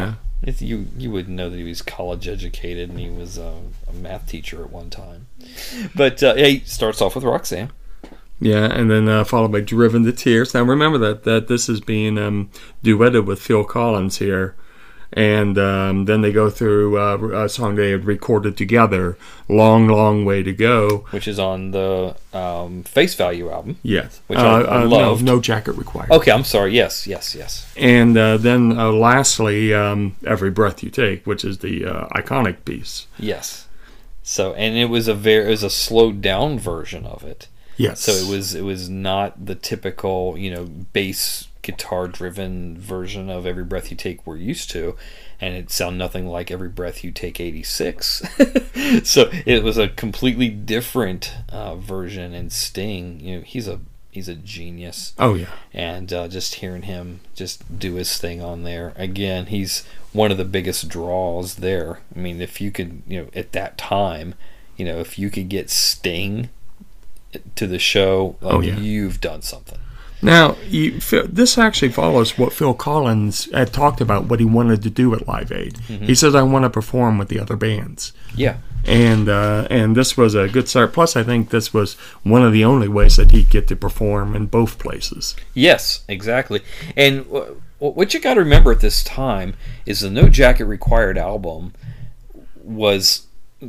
It's, you you wouldn't know that he was college educated and he was uh, a math teacher at one time. But uh, yeah, he starts off with Roxanne. Yeah, and then uh, followed by Driven to Tears. Now remember that, that this is being um, duetted with Phil Collins here. And um, then they go through uh, a song they had recorded together, Long, Long Way to Go. Which is on the um, Face Value album. Yes. Which uh, I, I uh, loved. No, no Jacket Required. Okay, I'm sorry. Yes, yes, yes. And uh, then uh, lastly, um, Every Breath You Take, which is the uh, iconic piece. Yes. So, and it was a very, it was a slowed down version of it. Yes. So it was, it was not the typical, you know, bass guitar driven version of Every Breath You Take we're used to, and it sounded nothing like Every Breath You Take eighty-six. So it was a completely different uh, version. And Sting, you know, he's a he's a genius. Oh yeah. And uh, just hearing him just do his thing on there again, he's one of the biggest draws there. I mean, if you could, you know, at that time, you know, if you could get Sting to the show, like, oh, yeah. you've done something. Now, you, this actually follows what Phil Collins had talked about, what he wanted to do at Live Aid. Mm-hmm. He says, I want to perform with the other bands. Yeah. And uh, and this was a good start. Plus, I think this was one of the only ways that he'd get to perform in both places. Yes, exactly. And w- what you got to remember at this time is the No Jacket Required album was,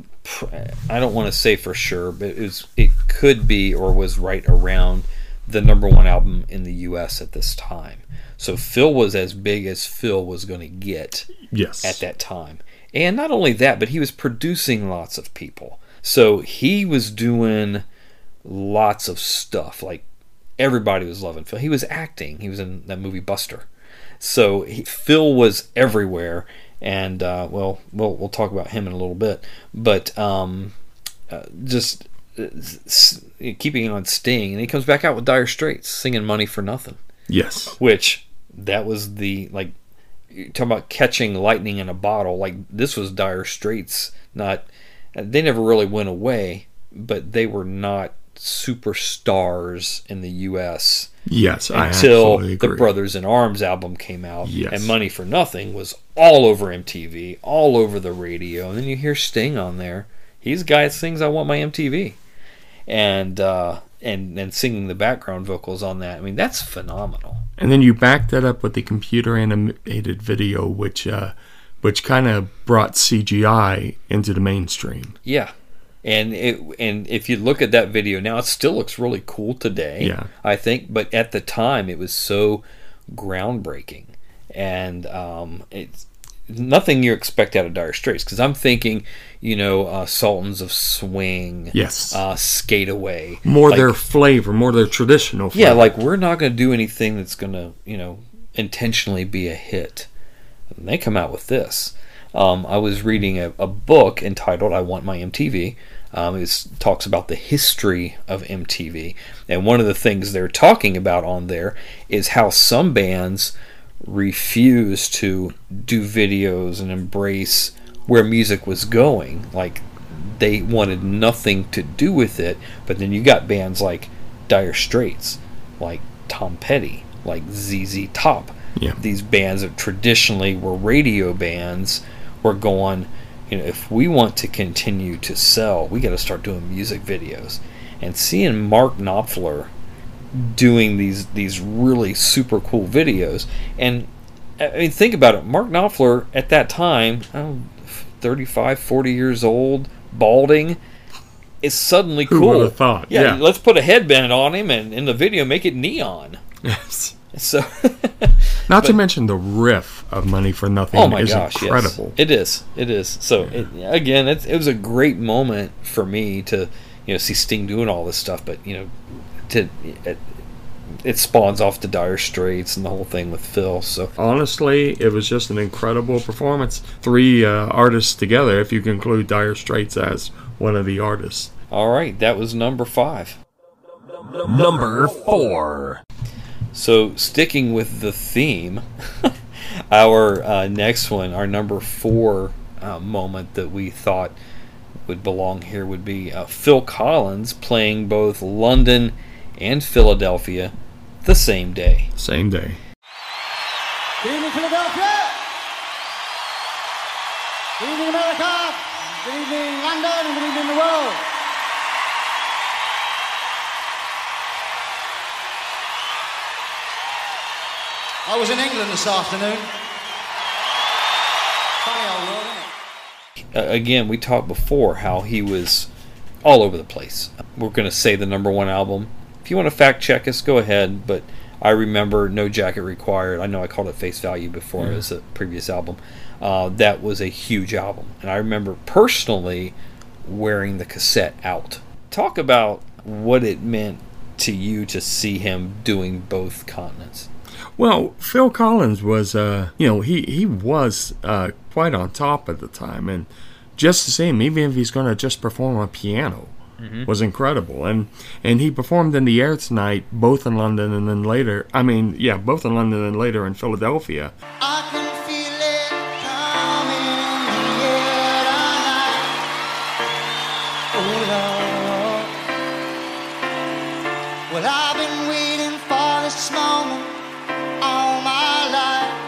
I don't want to say for sure, but it was, it could be or was right around the number one album in the U S at this time. So Phil was as big as Phil was going to get yes. at that time. And not only that, but he was producing lots of people. So he was doing lots of stuff. Like, everybody was loving Phil. He was acting. He was in that movie Buster. So he, Phil was everywhere. And, uh, well, well, we'll talk about him in a little bit. But um, uh, just... keeping on Sting, and he comes back out with Dire Straits singing Money for Nothing. Yes. Which, that was the, like, you're talking about catching lightning in a bottle. Like, this was Dire Straits. Not, they never really went away, but they were not superstars in the U S Yes, I until absolutely agree. the Brothers in Arms album came out. Yes. And Money for Nothing was all over M T V, all over the radio. And then you hear Sting on there. He's the guy that sings I Want My M T V. And uh, and and singing the background vocals on that. I mean, that's phenomenal. And then you back that up with the computer animated video, which uh, which kind of brought C G I into the mainstream. Yeah, and it and if you look at that video now, it still looks really cool today. Yeah, I think, but at the time, it was so groundbreaking, and um, it's nothing you expect out of Dire Straits. Because I'm thinking, you know, uh, Sultans of Swing, yes, uh, Skate Away, more like, their flavor, more their traditional flavor. Yeah, like, we're not going to do anything that's going to, you know, intentionally be a hit. And they come out with this. Um, I was reading a, a book entitled I Want My M T V. Um, it talks about the history of M T V. And one of the things they're talking about on there is how some bands refuse to do videos and embrace where music was going. Like, they wanted nothing to do with it. But then you got bands like Dire Straits, like Tom Petty, like Z Z Top. Yeah. These bands that traditionally were radio bands were going, you know, if we want to continue to sell, we got to start doing music videos. And seeing Mark Knopfler doing these these really super cool videos, and I mean, think about it. Mark Knopfler at that time, oh, thirty-five, forty years old, balding, is suddenly Who cool. would have thought? Yeah, Yeah. let's put a headband on him, and in the video, make it neon. Yes. So, not but, to mention the riff of Money for Nothing. Oh my is gosh, incredible. Yes. It is. It is. So it, again, it's, it was a great moment for me to, you know, see Sting doing all this stuff. But, you know, to it, it spawns off the Dire Straits and the whole thing with Phil. So honestly, it was just an incredible performance. Three uh, artists together, if you can include Dire Straits as one of the artists. All right, that was number five. Number four. So sticking with the theme, our uh, next one, our number four uh, moment that we thought would belong here would be uh, Phil Collins playing both London and Philadelphia the same day. Same day. Team in Philadelphia, Good evening, America. Good evening, London, and good evening, the world. I was in England this afternoon. Funny old world, isn't it? Uh, again, we talked before how he was all over the place. We're going to say the number one album. If you want to fact check us, go ahead. But I remember No Jacket Required. I know I called it Face Value before. Mm-hmm. It was a previous album. Uh, that was a huge album. And I remember personally wearing the cassette out. Talk about what it meant to you to see him doing both continents. Well, Phil Collins was, uh, you know, he, he was uh, quite on top at the time. And just the same, even if he's going to just perform on piano, mm-hmm. was incredible. And and he performed in the air tonight, both in London and then later. I mean, yeah, both in London and later in Philadelphia. I can feel it coming in the air tonight. Oh, Lord. Well, I've been waiting for this moment all my life.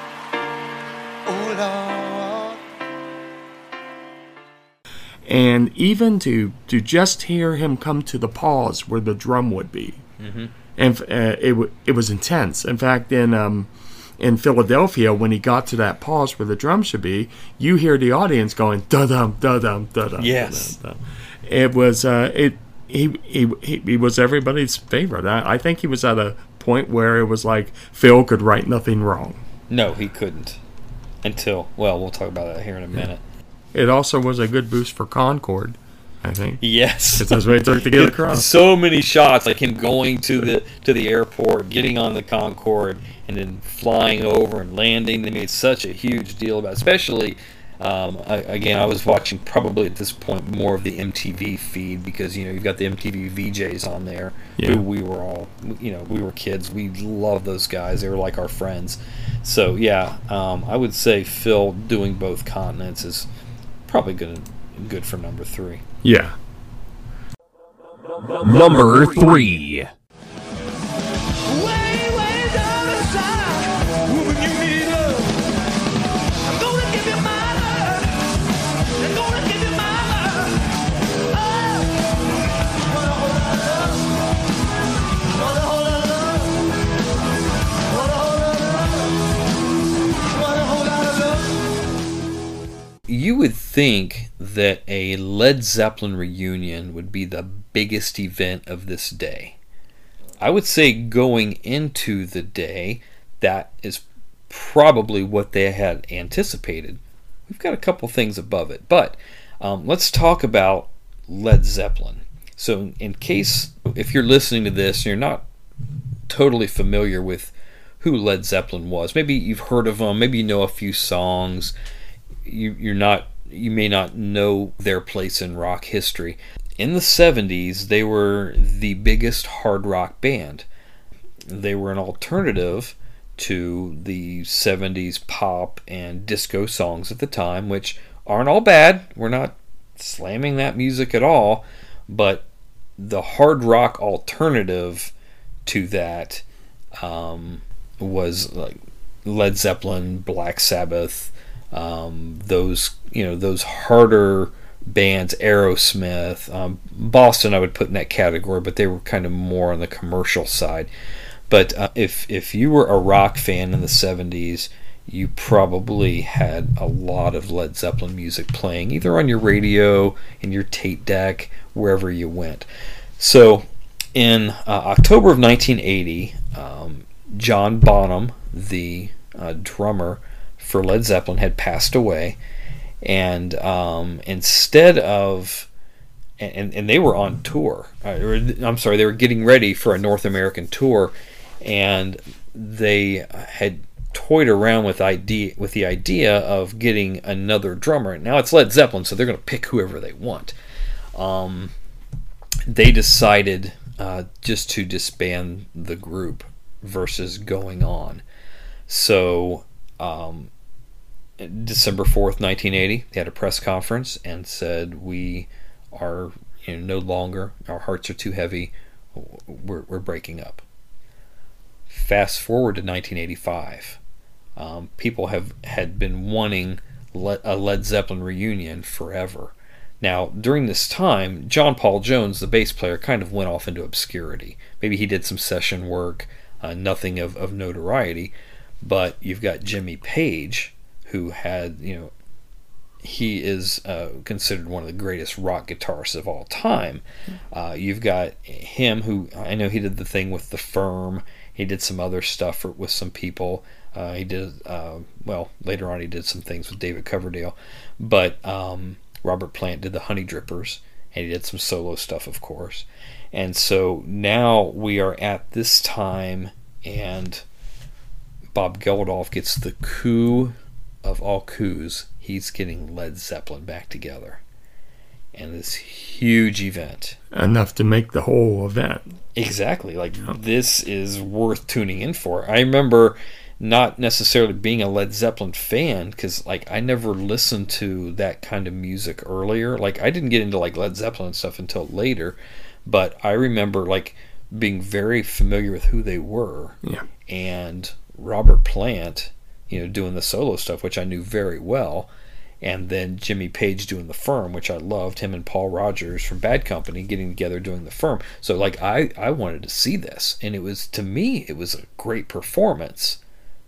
Oh, Lord. And even to, to just hear him come to the pause where the drum would be, mm-hmm. and uh, it w- it was intense. In fact, in um, in Philadelphia, when he got to that pause where the drum should be, you hear the audience going da dum da dum da dum. Yes, da-dum. It was uh, it. He, he he he was everybody's favorite. I, I think he was at a point where it was like Phil could write nothing wrong. No, he couldn't. Until, well, we'll talk about that here in a minute. It also was a good boost for Concord, I think. Yes, because that's what it took to get across. So many shots, like him going to the to the airport, getting on the Concorde, and then flying over and landing. They made such a huge deal about it. Especially, um, I, again, I was watching probably at this point more of the M T V feed because, you know, you've got the M T V V Js on there. Yeah. Who we were all, you know, we were kids. We loved those guys. They were like our friends. So, yeah, um, I would say Phil doing both continents is probably good, good for number three. Yeah. Number three. You would think that a Led Zeppelin reunion would be the biggest event of this day. I would say going into the day, that is probably what they had anticipated. We've got a couple things above it, but um, let's talk about Led Zeppelin. So in case, if you're listening to this and you're not totally familiar with who Led Zeppelin was, maybe you've heard of them, maybe you know a few songs, You, you're not, you may not know their place in rock history. In the seventies, they were the biggest hard rock band. They were an alternative to the seventies pop and disco songs at the time, which aren't all bad. We're not slamming that music at all, but the hard rock alternative to that um, was like Led Zeppelin, Black Sabbath, Um, those you know those harder bands, Aerosmith, um, Boston I would put in that category, but they were kind of more on the commercial side. But uh, if if you were a rock fan in the seventies, you probably had a lot of Led Zeppelin music playing, either on your radio, in your tape deck, wherever you went. So in uh, October of nineteen eighty, um, John Bonham, the uh, drummer for Led Zeppelin, had passed away, and um, instead of and, and they were on tour uh, or, I'm sorry they were getting ready for a North American tour, and they had toyed around with idea with the idea of getting another drummer. Now it's Led Zeppelin, so they're going to pick whoever they want. Um, they decided uh, just to disband the group versus going on. So um, December fourth, nineteen eighty, they had a press conference and said, we are you know, no longer, our hearts are too heavy, we're, we're breaking up. Fast forward to nineteen eighty-five. Um, people have had been wanting Le- a Led Zeppelin reunion forever. Now, during this time, John Paul Jones, the bass player, kind of went off into obscurity. Maybe he did some session work, uh, nothing of, of notoriety. But you've got Jimmy Page, who had, you know, he is uh, considered one of the greatest rock guitarists of all time. Uh, you've got him, who I know he did the thing with The Firm. He did some other stuff for, with some people. Uh, he did, uh, well, later on he did some things with David Coverdale. But um, Robert Plant did the Honey Drippers, and he did some solo stuff, of course. And so now we are at this time, and Bob Geldof gets the coup of all coups. He's getting Led Zeppelin back together. And this huge event. Enough to make the whole event. Exactly. Like, yeah. This is worth tuning in for. I remember not necessarily being a Led Zeppelin fan, because, like, I never listened to that kind of music earlier. Like, I didn't get into, like, Led Zeppelin stuff until later. But I remember, like, being very familiar with who they were. Yeah. And Robert Plant, you know, doing the solo stuff, which I knew very well, and then Jimmy Page doing The Firm, which I loved, him and Paul Rogers from Bad Company getting together doing The Firm. So, like, I, I wanted to see this, and it was, to me, it was a great performance.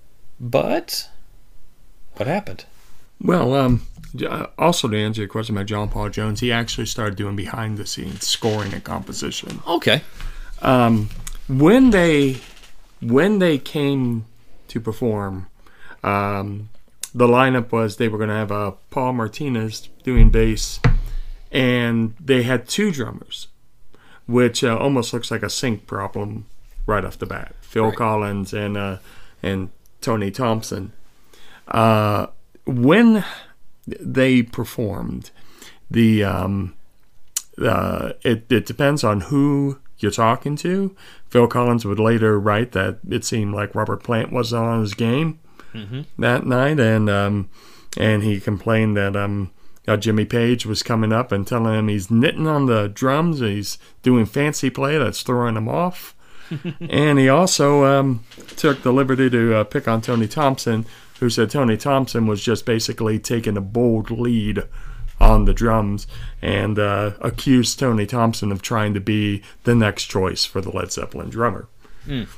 But what happened? Well, um, also to answer your question about John Paul Jones, he actually started doing behind-the-scenes scoring and composition. Okay. Um, when they when they came to perform, um, the lineup was they were going to have uh, Paul Martinez doing bass, and they had two drummers, which uh, almost looks like a sync problem right off the bat. Phil right. Collins and uh, and Tony Thompson. Uh, when they performed, the um, uh, it it depends on who you're talking to. Phil Collins would later write that it seemed like Robert Plant was on his game mm-hmm. that night, and um, and he complained that um, uh, Jimmy Page was coming up and telling him he's knitting on the drums, and he's doing fancy play that's throwing him off. And he also um, took the liberty to uh, pick on Tony Thompson, who said Tony Thompson was just basically taking a bold lead on the drums, and uh, accused Tony Thompson of trying to be the next choice for the Led Zeppelin drummer. Mm.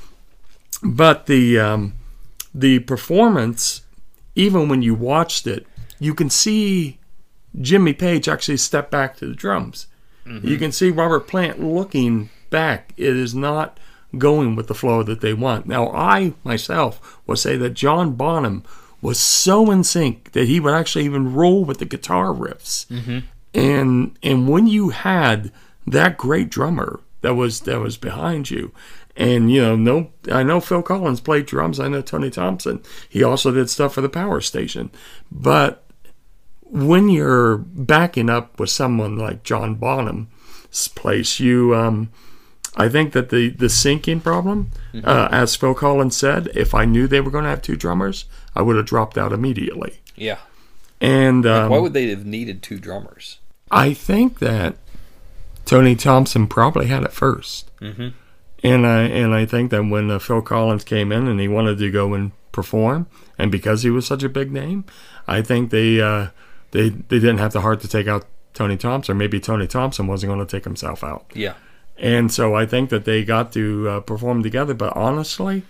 But the um, the performance, even when you watched it, you can see Jimmy Page actually step back to the drums. Mm-hmm. You can see Robert Plant looking back. It is not going with the flow that they want. Now, I myself will say that John Bonham was so in sync that he would actually even roll with the guitar riffs. Mm-hmm. And and when you had that great drummer that was that was behind you, and you know, no, I know Phil Collins played drums. I know Tony Thompson. He also did stuff for the Power Station. But when you're backing up with someone like John Bonham's place, you um, I think that the, the syncing problem, mm-hmm. uh, as Phil Collins said, if I knew they were going to have two drummers, I would have dropped out immediately. Yeah. And um, like, why would they have needed two drummers? I think that Tony Thompson probably had it first. Mm-hmm. And I and I think that when uh, Phil Collins came in and he wanted to go and perform, and because he was such a big name, I think they uh, they they didn't have the heart to take out Tony Thompson. Maybe Tony Thompson wasn't going to take himself out. Yeah. And so I think that they got to uh, perform together. But honestly,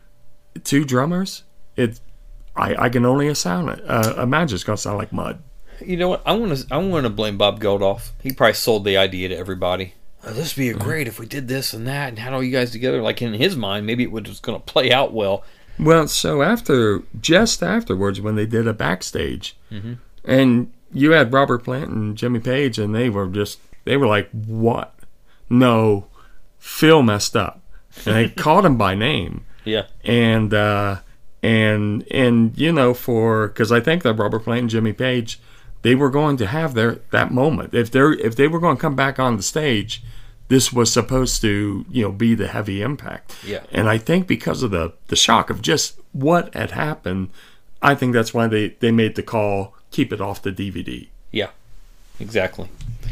two drummers, it I, I can only sound it. Uh, imagine it's going to sound like mud. You know what? I want to I want to blame Bob Geldof. He probably sold the idea to everybody. Oh, this would be great if we did this and that and had all you guys together. Like in his mind, maybe it was going to play out well. Well, so after, just afterwards, when they did a backstage, mm-hmm. and you had Robert Plant and Jimmy Page, and they were just, they were like, what? No, Phil messed up. And they called him by name. Yeah. And, uh, and, and you know, for, because I think that Robert Plant and Jimmy Page, they were going to have their that moment. If they're if they were going to come back on the stage, this was supposed to, you know, be the heavy impact. Yeah. And I think because of the, the shock of just what had happened, I think that's why they, they made the call, keep it off the D V D. Yeah, exactly.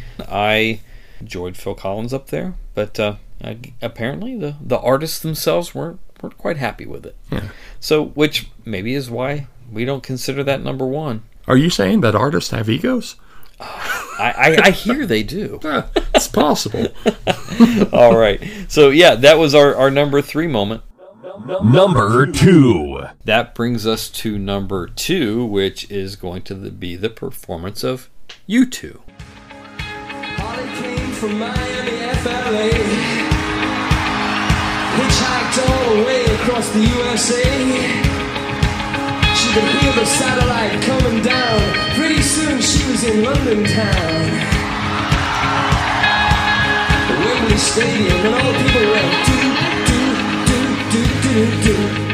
I enjoyed Phil Collins up there, but uh, I, apparently the, the artists themselves weren't, weren't quite happy with it. Yeah. So, which maybe is why we don't consider that number one. Are you saying that artists have egos? I, I, I hear they do. It's possible. All right. So, yeah, that was our, our number three moment. Number two. That brings us to number two, which is going to be the performance of U two. Holly came from Miami, F L A. Hitchhiked all the way across the U S A. She could hear the satellite coming down. Pretty soon she was in London town. The Wembley Stadium, and all the people went do, do, do, do, do, do.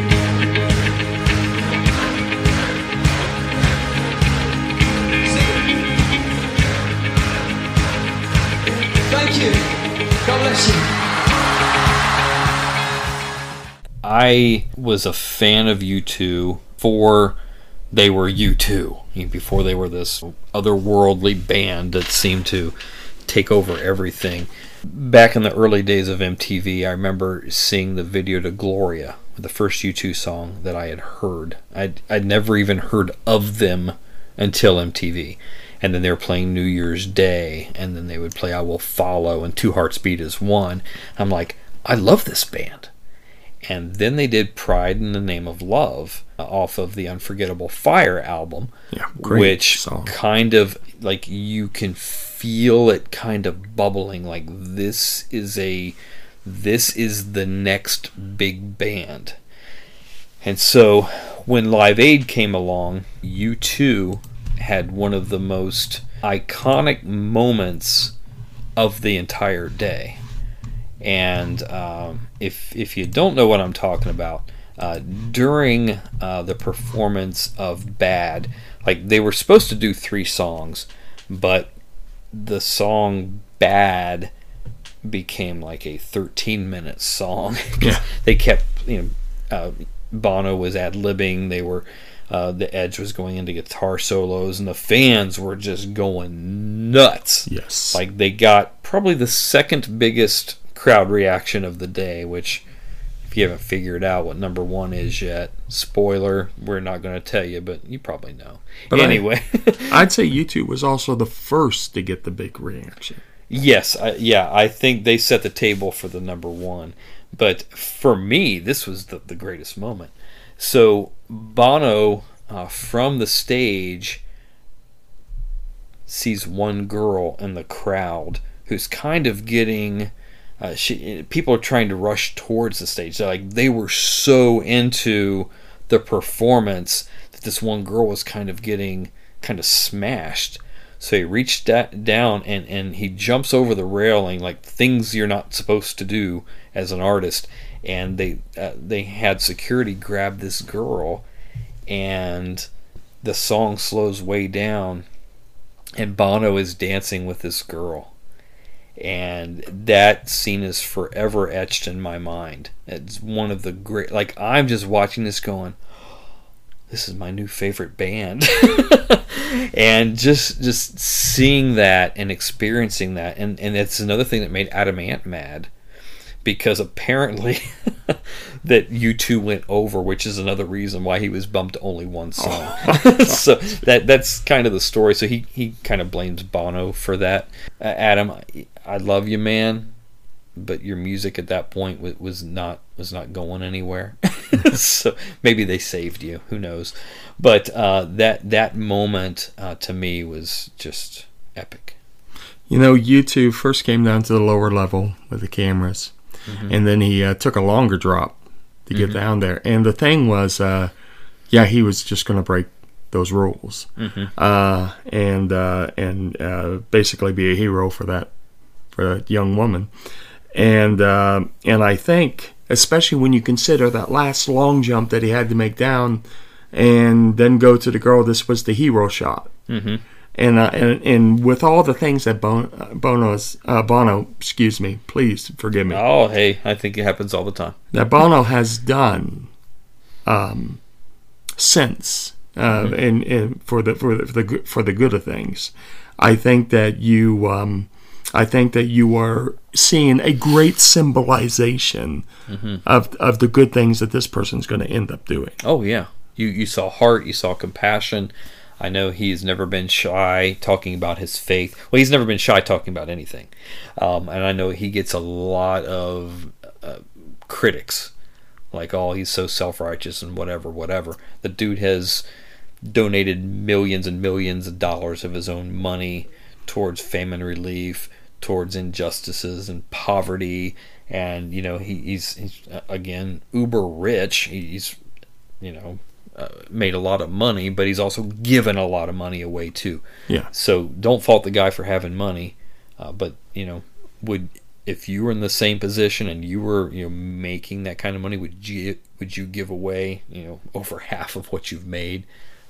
Thank you. God bless you. I was a fan of U two before they were U two, before they were this otherworldly band that seemed to take over everything. Back in the early days of M T V, I remember seeing the video to Gloria, the first U two song that I had heard. I'd, I'd never even heard of them until M T V. And then they were playing New Year's Day, and then they would play I Will Follow and Two Hearts Beat as One. I'm like, I love this band. And then they did Pride in the Name of Love uh, off of the Unforgettable Fire album, yeah, great which song. Kind of, like, you can feel it kind of bubbling, like this is a, this is the next big band. And so when Live Aid came along, U two had one of the most iconic moments of the entire day. And um, if if you don't know what I'm talking about, uh, during uh, the performance of Bad, like they were supposed to do three songs, but the song Bad became like a thirteen minute song. Yeah. They kept, you know, uh, Bono was ad-libbing, they were Uh, the Edge was going into guitar solos, and the fans were just going nuts. Yes. Like, they got probably the second biggest crowd reaction of the day, which, if you haven't figured out what number one is yet, spoiler, we're not going to tell you, but you probably know. But anyway. I, I'd say U two was also the first to get the big reaction. Yes, I, yeah, I think they set the table for the number one. But for me, this was the, the greatest moment. So Bono, uh, from the stage, sees one girl in the crowd who's kind of getting... Uh, she, people are trying to rush towards the stage. They're like, they were so into the performance that this one girl was kind of getting kind of smashed. So he reached that down and, and he jumps over the railing, like things you're not supposed to do as an artist. And they uh, they had security grab this girl, and the song slows way down, and Bono is dancing with this girl. And that scene is forever etched in my mind. It's one of the great... Like, I'm just watching this going, this is my new favorite band. And just just seeing that and experiencing that. And, and it's another thing that made Adam Ant mad. Because apparently that U two went over, which is another reason why he was bumped to only one song. Oh. So that that's kind of the story. So he, he kind of blames Bono for that. Uh, Adam, I love you, man, but your music at that point was, was not was not going anywhere. So maybe they saved you. Who knows? But uh, that that moment uh, to me was just epic. You know, U two first came down to the lower level with the cameras. Mm-hmm. And then he uh, took a longer drop to get mm-hmm. down there. And the thing was, uh, yeah, he was just going to break those rules mm-hmm. uh, and uh, and uh, basically be a hero for that for that young woman. And uh, and I think, especially when you consider that last long jump that he had to make down, and then go to the girl, this was the hero shot. Mm-hmm. And, uh, and and with all the things that Bono, uh, Bono's, uh, Bono, excuse me, please forgive me. Oh, hey, I think it happens all the time. That Bono has done um, since, uh, mm-hmm. and, and for the for the for the for the good of things, I think that you, um, I think that you are seeing a great symbolization mm-hmm. of of the good things that this person's going to end up doing. Oh yeah, you you saw heart, you saw compassion. I know he's never been shy talking about his faith. Well, he's never been shy talking about anything. Um, and I know he gets a lot of uh, critics. Like, oh, he's so self-righteous and whatever, whatever. The dude has donated millions and millions of dollars of his own money towards famine relief, towards injustices and poverty. And, you know, he, he's, he's, again, uber rich. He's, you know, uh, made a lot of money, but he's also given a lot of money away, too. Yeah. So don't fault the guy for having money. Uh, but, you know, would... if you were in the same position and you were, you know, making that kind of money, would you would you give away, you know, over half of what you've made?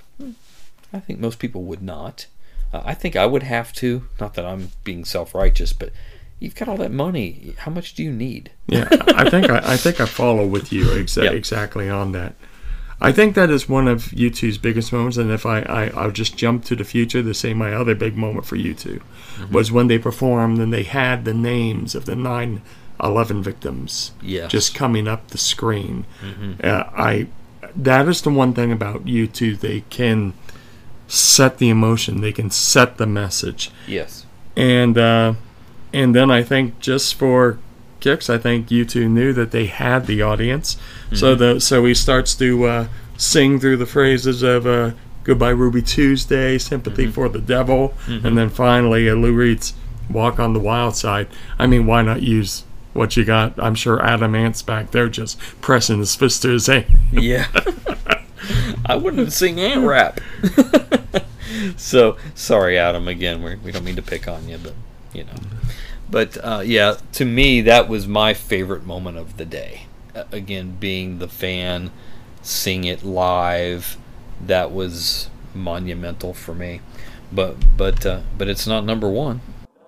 I think most people would not. Uh, I think I would have to. Not that I'm being self-righteous, but you've got all that money. How much do you need? Yeah, I think I, I think I follow with you exa- Yep. exactly on that. I think that is one of U two's biggest moments, and if I, I, I'll just jump to the future to say my other big moment for U two mm-hmm. was when they performed and they had the names of the nine eleven victims Yes. just coming up the screen. Mm-hmm. Uh, I that is the one thing about U two. They can set the emotion. They can set the message. Yes. And, uh, and then I think just for kicks, I think U two knew that they had the audience. Mm-hmm. So the so he starts to uh, sing through the phrases of uh, Goodbye Ruby Tuesday, Sympathy mm-hmm. for the Devil, mm-hmm. and then finally uh, Lou Reed's Walk on the Wild Side. I mean, why not use what you got? I'm sure Adam Ant's back there just pressing his fist to his hand. Yeah. I wouldn't sing Ant rap. So, sorry, Adam, again, we're, we don't mean to pick on you, but, you know. But, uh, yeah, to me, that was my favorite moment of the day. Uh, again, being the fan, seeing it live, that was monumental for me. But, but, uh, but it's not number one.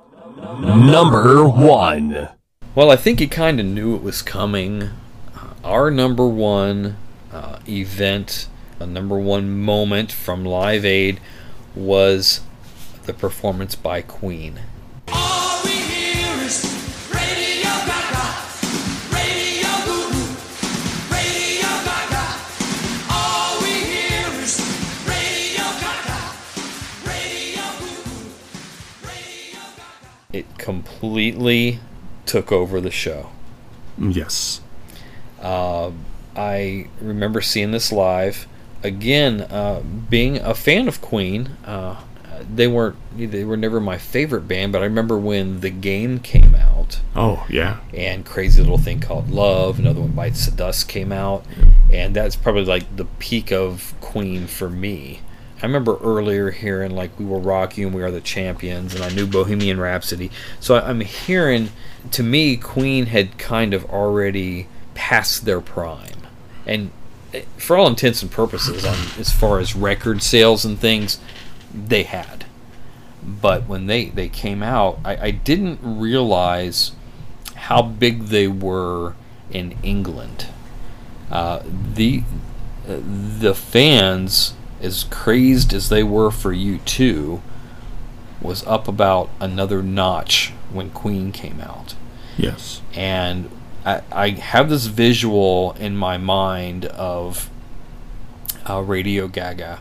Number one. Well, I think you kind of knew it was coming. Uh, our number one uh, event, a number one moment from Live Aid was the performance by Queen. All we hear is Radio Gaga, Radio Goo Goo, Radio Gaga. All we hear is Radio Gaga, Radio Goo Goo, Radio Gaga. It completely took over the show. Yes. Uh, I remember seeing this live. Again, uh, being a fan of Queen, uh, they weren't they were never my favorite band, but I remember when The Game came out. Oh, yeah. And Crazy Little Thing Called Love, another one, Bites the Dust, came out. And that's probably like the peak of Queen for me. I remember earlier hearing like We Will Rock You and We Are the Champions, and I knew Bohemian Rhapsody. So I'm hearing, to me, Queen had kind of already passed their prime. And for all intents and purposes, on as far as record sales and things, they had. But when they, they came out, I, I didn't realize how big they were in England. Uh, the uh, the fans, as crazed as they were for U two, was up about another notch when Queen came out. Yes. And I, I have this visual in my mind of uh, Radio Gaga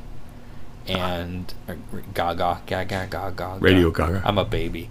and uh, Gaga, Gaga, Gaga, Radio Gaga. I'm a baby.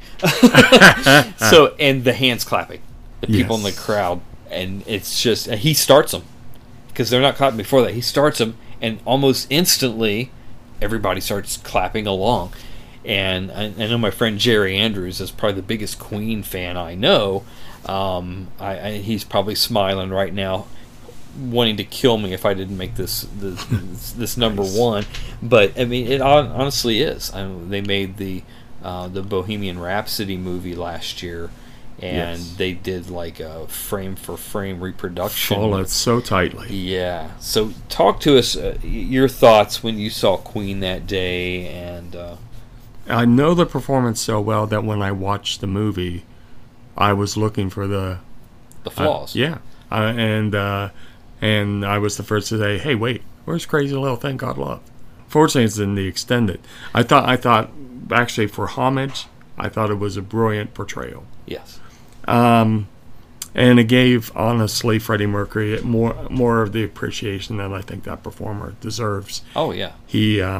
So, and the hands clapping, the people yes. in the crowd, and it's just and he starts them because they're not clapping before that. He starts them, and almost instantly, everybody starts clapping along. And I, I know my friend Jerry Andrews is probably the biggest Queen fan I know. Um, I, I, he's probably smiling right now, wanting to kill me if I didn't make this this, this, this number nice. one. But I mean, it honestly is. I mean, they made the uh, the Bohemian Rhapsody movie last year, and yes. they did like a frame for frame reproduction. Followed so tightly. Yeah. So talk to us uh, your thoughts when you saw Queen that day, and uh, I know the performance so well that when I watched the movie, I was looking for the the flaws. Uh, yeah, uh, and uh, and I was the first to say, "Hey, wait, where's Crazy Little Thing Called Love?" Fortunately, it's in the extended. I thought, I thought, actually, for homage, I thought it was a brilliant portrayal. Yes. Um, and it gave, honestly, Freddie Mercury more more of the appreciation that I think that performer deserves. Oh yeah. He um,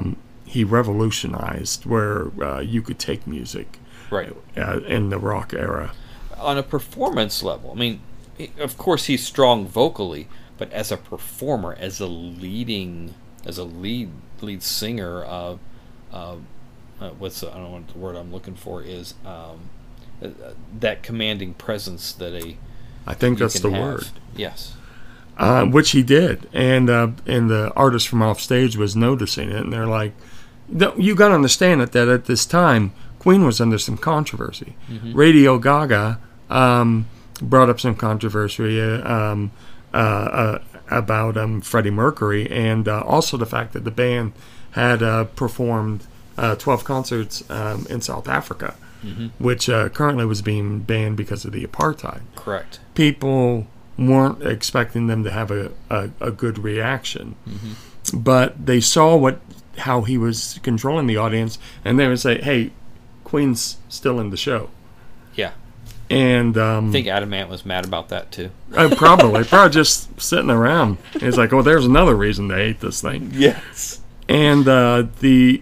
he revolutionized where uh, you could take music, right, uh, in the rock era. On a performance level, I mean, of course he's strong vocally, but as a performer, as a leading, as a lead lead singer, uh, uh, uh, what's the, I don't know what the word I'm looking for is, um, uh, that commanding presence that a I think that's the have. word. Yes. Uh, which he did, and uh, and the artist from Offstage was noticing it, and they're like, you got to understand it, that at this time Queen was under some controversy. Mm-hmm. Radio Gaga um, brought up some controversy uh, um, uh, uh, about um, Freddie Mercury, and uh, also the fact that the band had uh, performed uh, twelve concerts um, in South Africa, mm-hmm. which uh, currently was being banned because of the apartheid. Correct. People weren't expecting them to have a, a, a good reaction, mm-hmm. but they saw what how he was controlling the audience, and they would say, hey, Queen's still in the show. Yeah. And um, I think Adam Ant was mad about that too. uh, probably. Probably just sitting around. It's like, oh, there's another reason to hate this thing. Yes. And uh, the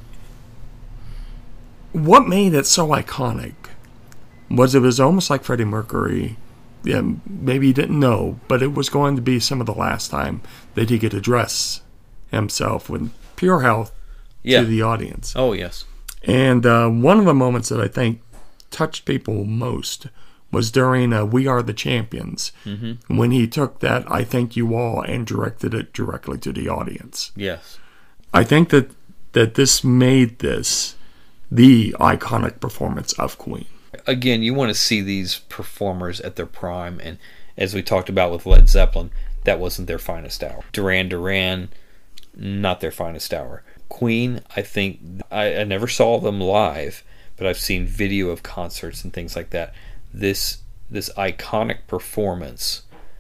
what made it so iconic was it was almost like Freddie Mercury. Yeah, maybe he didn't know, but it was going to be some of the last time that he could address himself with pure health yeah. to the audience. Oh, yes. And uh, one of the moments that I think touched people most was during uh, We Are the Champions, mm-hmm. when he took that I Thank You All and directed it directly to the audience. Yes. I think that, that this made this the iconic performance of Queen. Again, you want to see these performers at their prime, and as we talked about with Led Zeppelin, that wasn't their finest hour. Duran Duran, not their finest hour. Queen, I think, I, I never saw them live, but I've seen video of concerts and things like that. This this iconic performance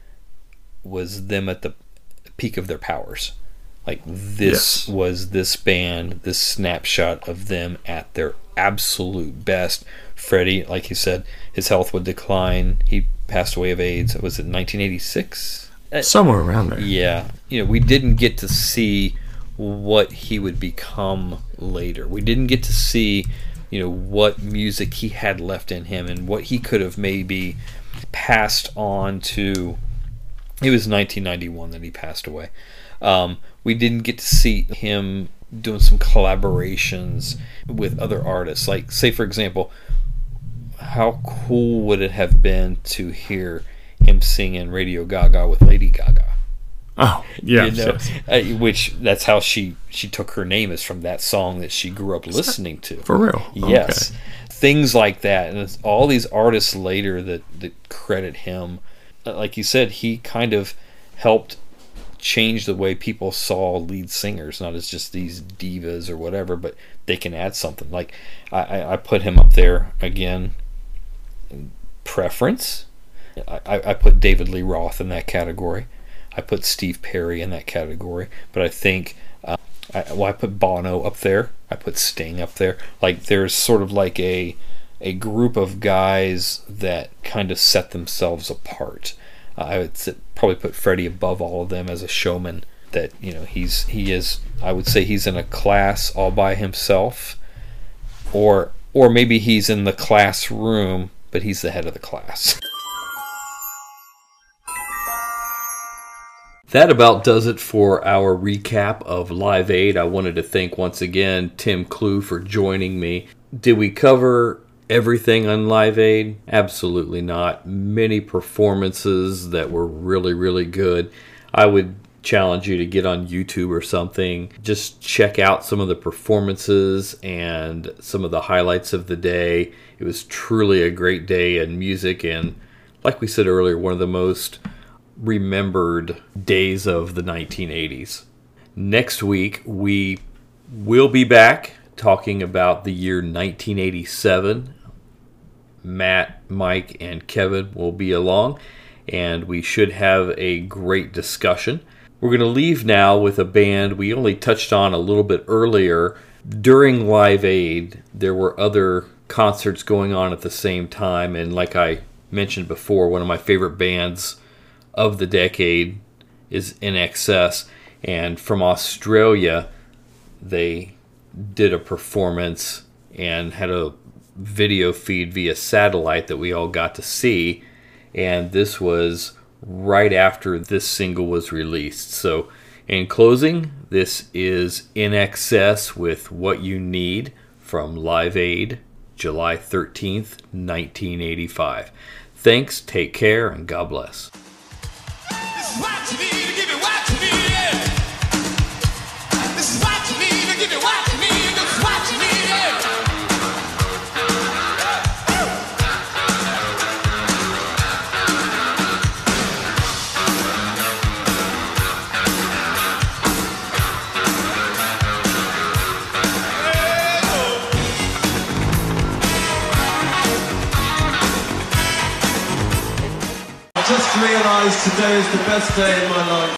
was them at the peak of their powers. Like, this yes. was this band, this snapshot of them at their absolute best. Freddie, like you said, his health would decline. He passed away of AIDS. Was it nineteen eighty-six? Somewhere around there. Yeah. You know, we didn't get to see what he would become later. We didn't get to see, you know, what music he had left in him and what he could have maybe passed on to. It was nineteen ninety-one that he passed away. Um, we didn't get to see him doing some collaborations with other artists. Like, say, for example, how cool would it have been to hear him singing Radio Gaga with Lady Gaga? Oh, yeah. You know? uh, which, that's how she, she took her name, is from that song that she grew up listening to. For real? Yes. Okay. Things like that. And it's all these artists later that, that credit him. Like you said, he kind of helped change the way people saw lead singers, not as just these divas or whatever, but they can add something. Like, I, I put him up there again. Preference. I, I put David Lee Roth in that category. I put Steve Perry in that category. But I think, uh, I, well, I put Bono up there. I put Sting up there. Like, there's sort of like a a group of guys that kind of set themselves apart. Uh, I would sit, probably put Freddie above all of them as a showman. That, you know, he's he is. I would say he's in a class all by himself, or or maybe he's in the classroom, but he's the head of the class. That about does it for our recap of Live Aid. I wanted to thank once again Tim Clue for joining me. Did we cover everything on Live Aid? Absolutely not. Many performances that were really, really good. I would challenge you to get on YouTube or something. Just check out some of the performances and some of the highlights of the day. It was truly a great day in music, and like we said earlier, one of the most remembered days of the nineteen eighties. Next week, we will be back talking about the year nineteen eighty-seven. Matt, Mike, and Kevin will be along, and we should have a great discussion. We're going to leave now with a band we only touched on a little bit earlier. During Live Aid, there were other concerts going on at the same time, and like I mentioned before, one of my favorite bands of the decade is I N X S, and from Australia, they did a performance and had a video feed via satellite that we all got to see, and this was right after this single was released. So in closing, this is In Excess with What You Need from Live Aid, July thirteenth, nineteen eighty-five. Thanks, take care, and God bless. This is what you need to give it what you need, yeah. This is what you need to give it what you need. This is what you need, yeah. I just realised today is the best day in my life.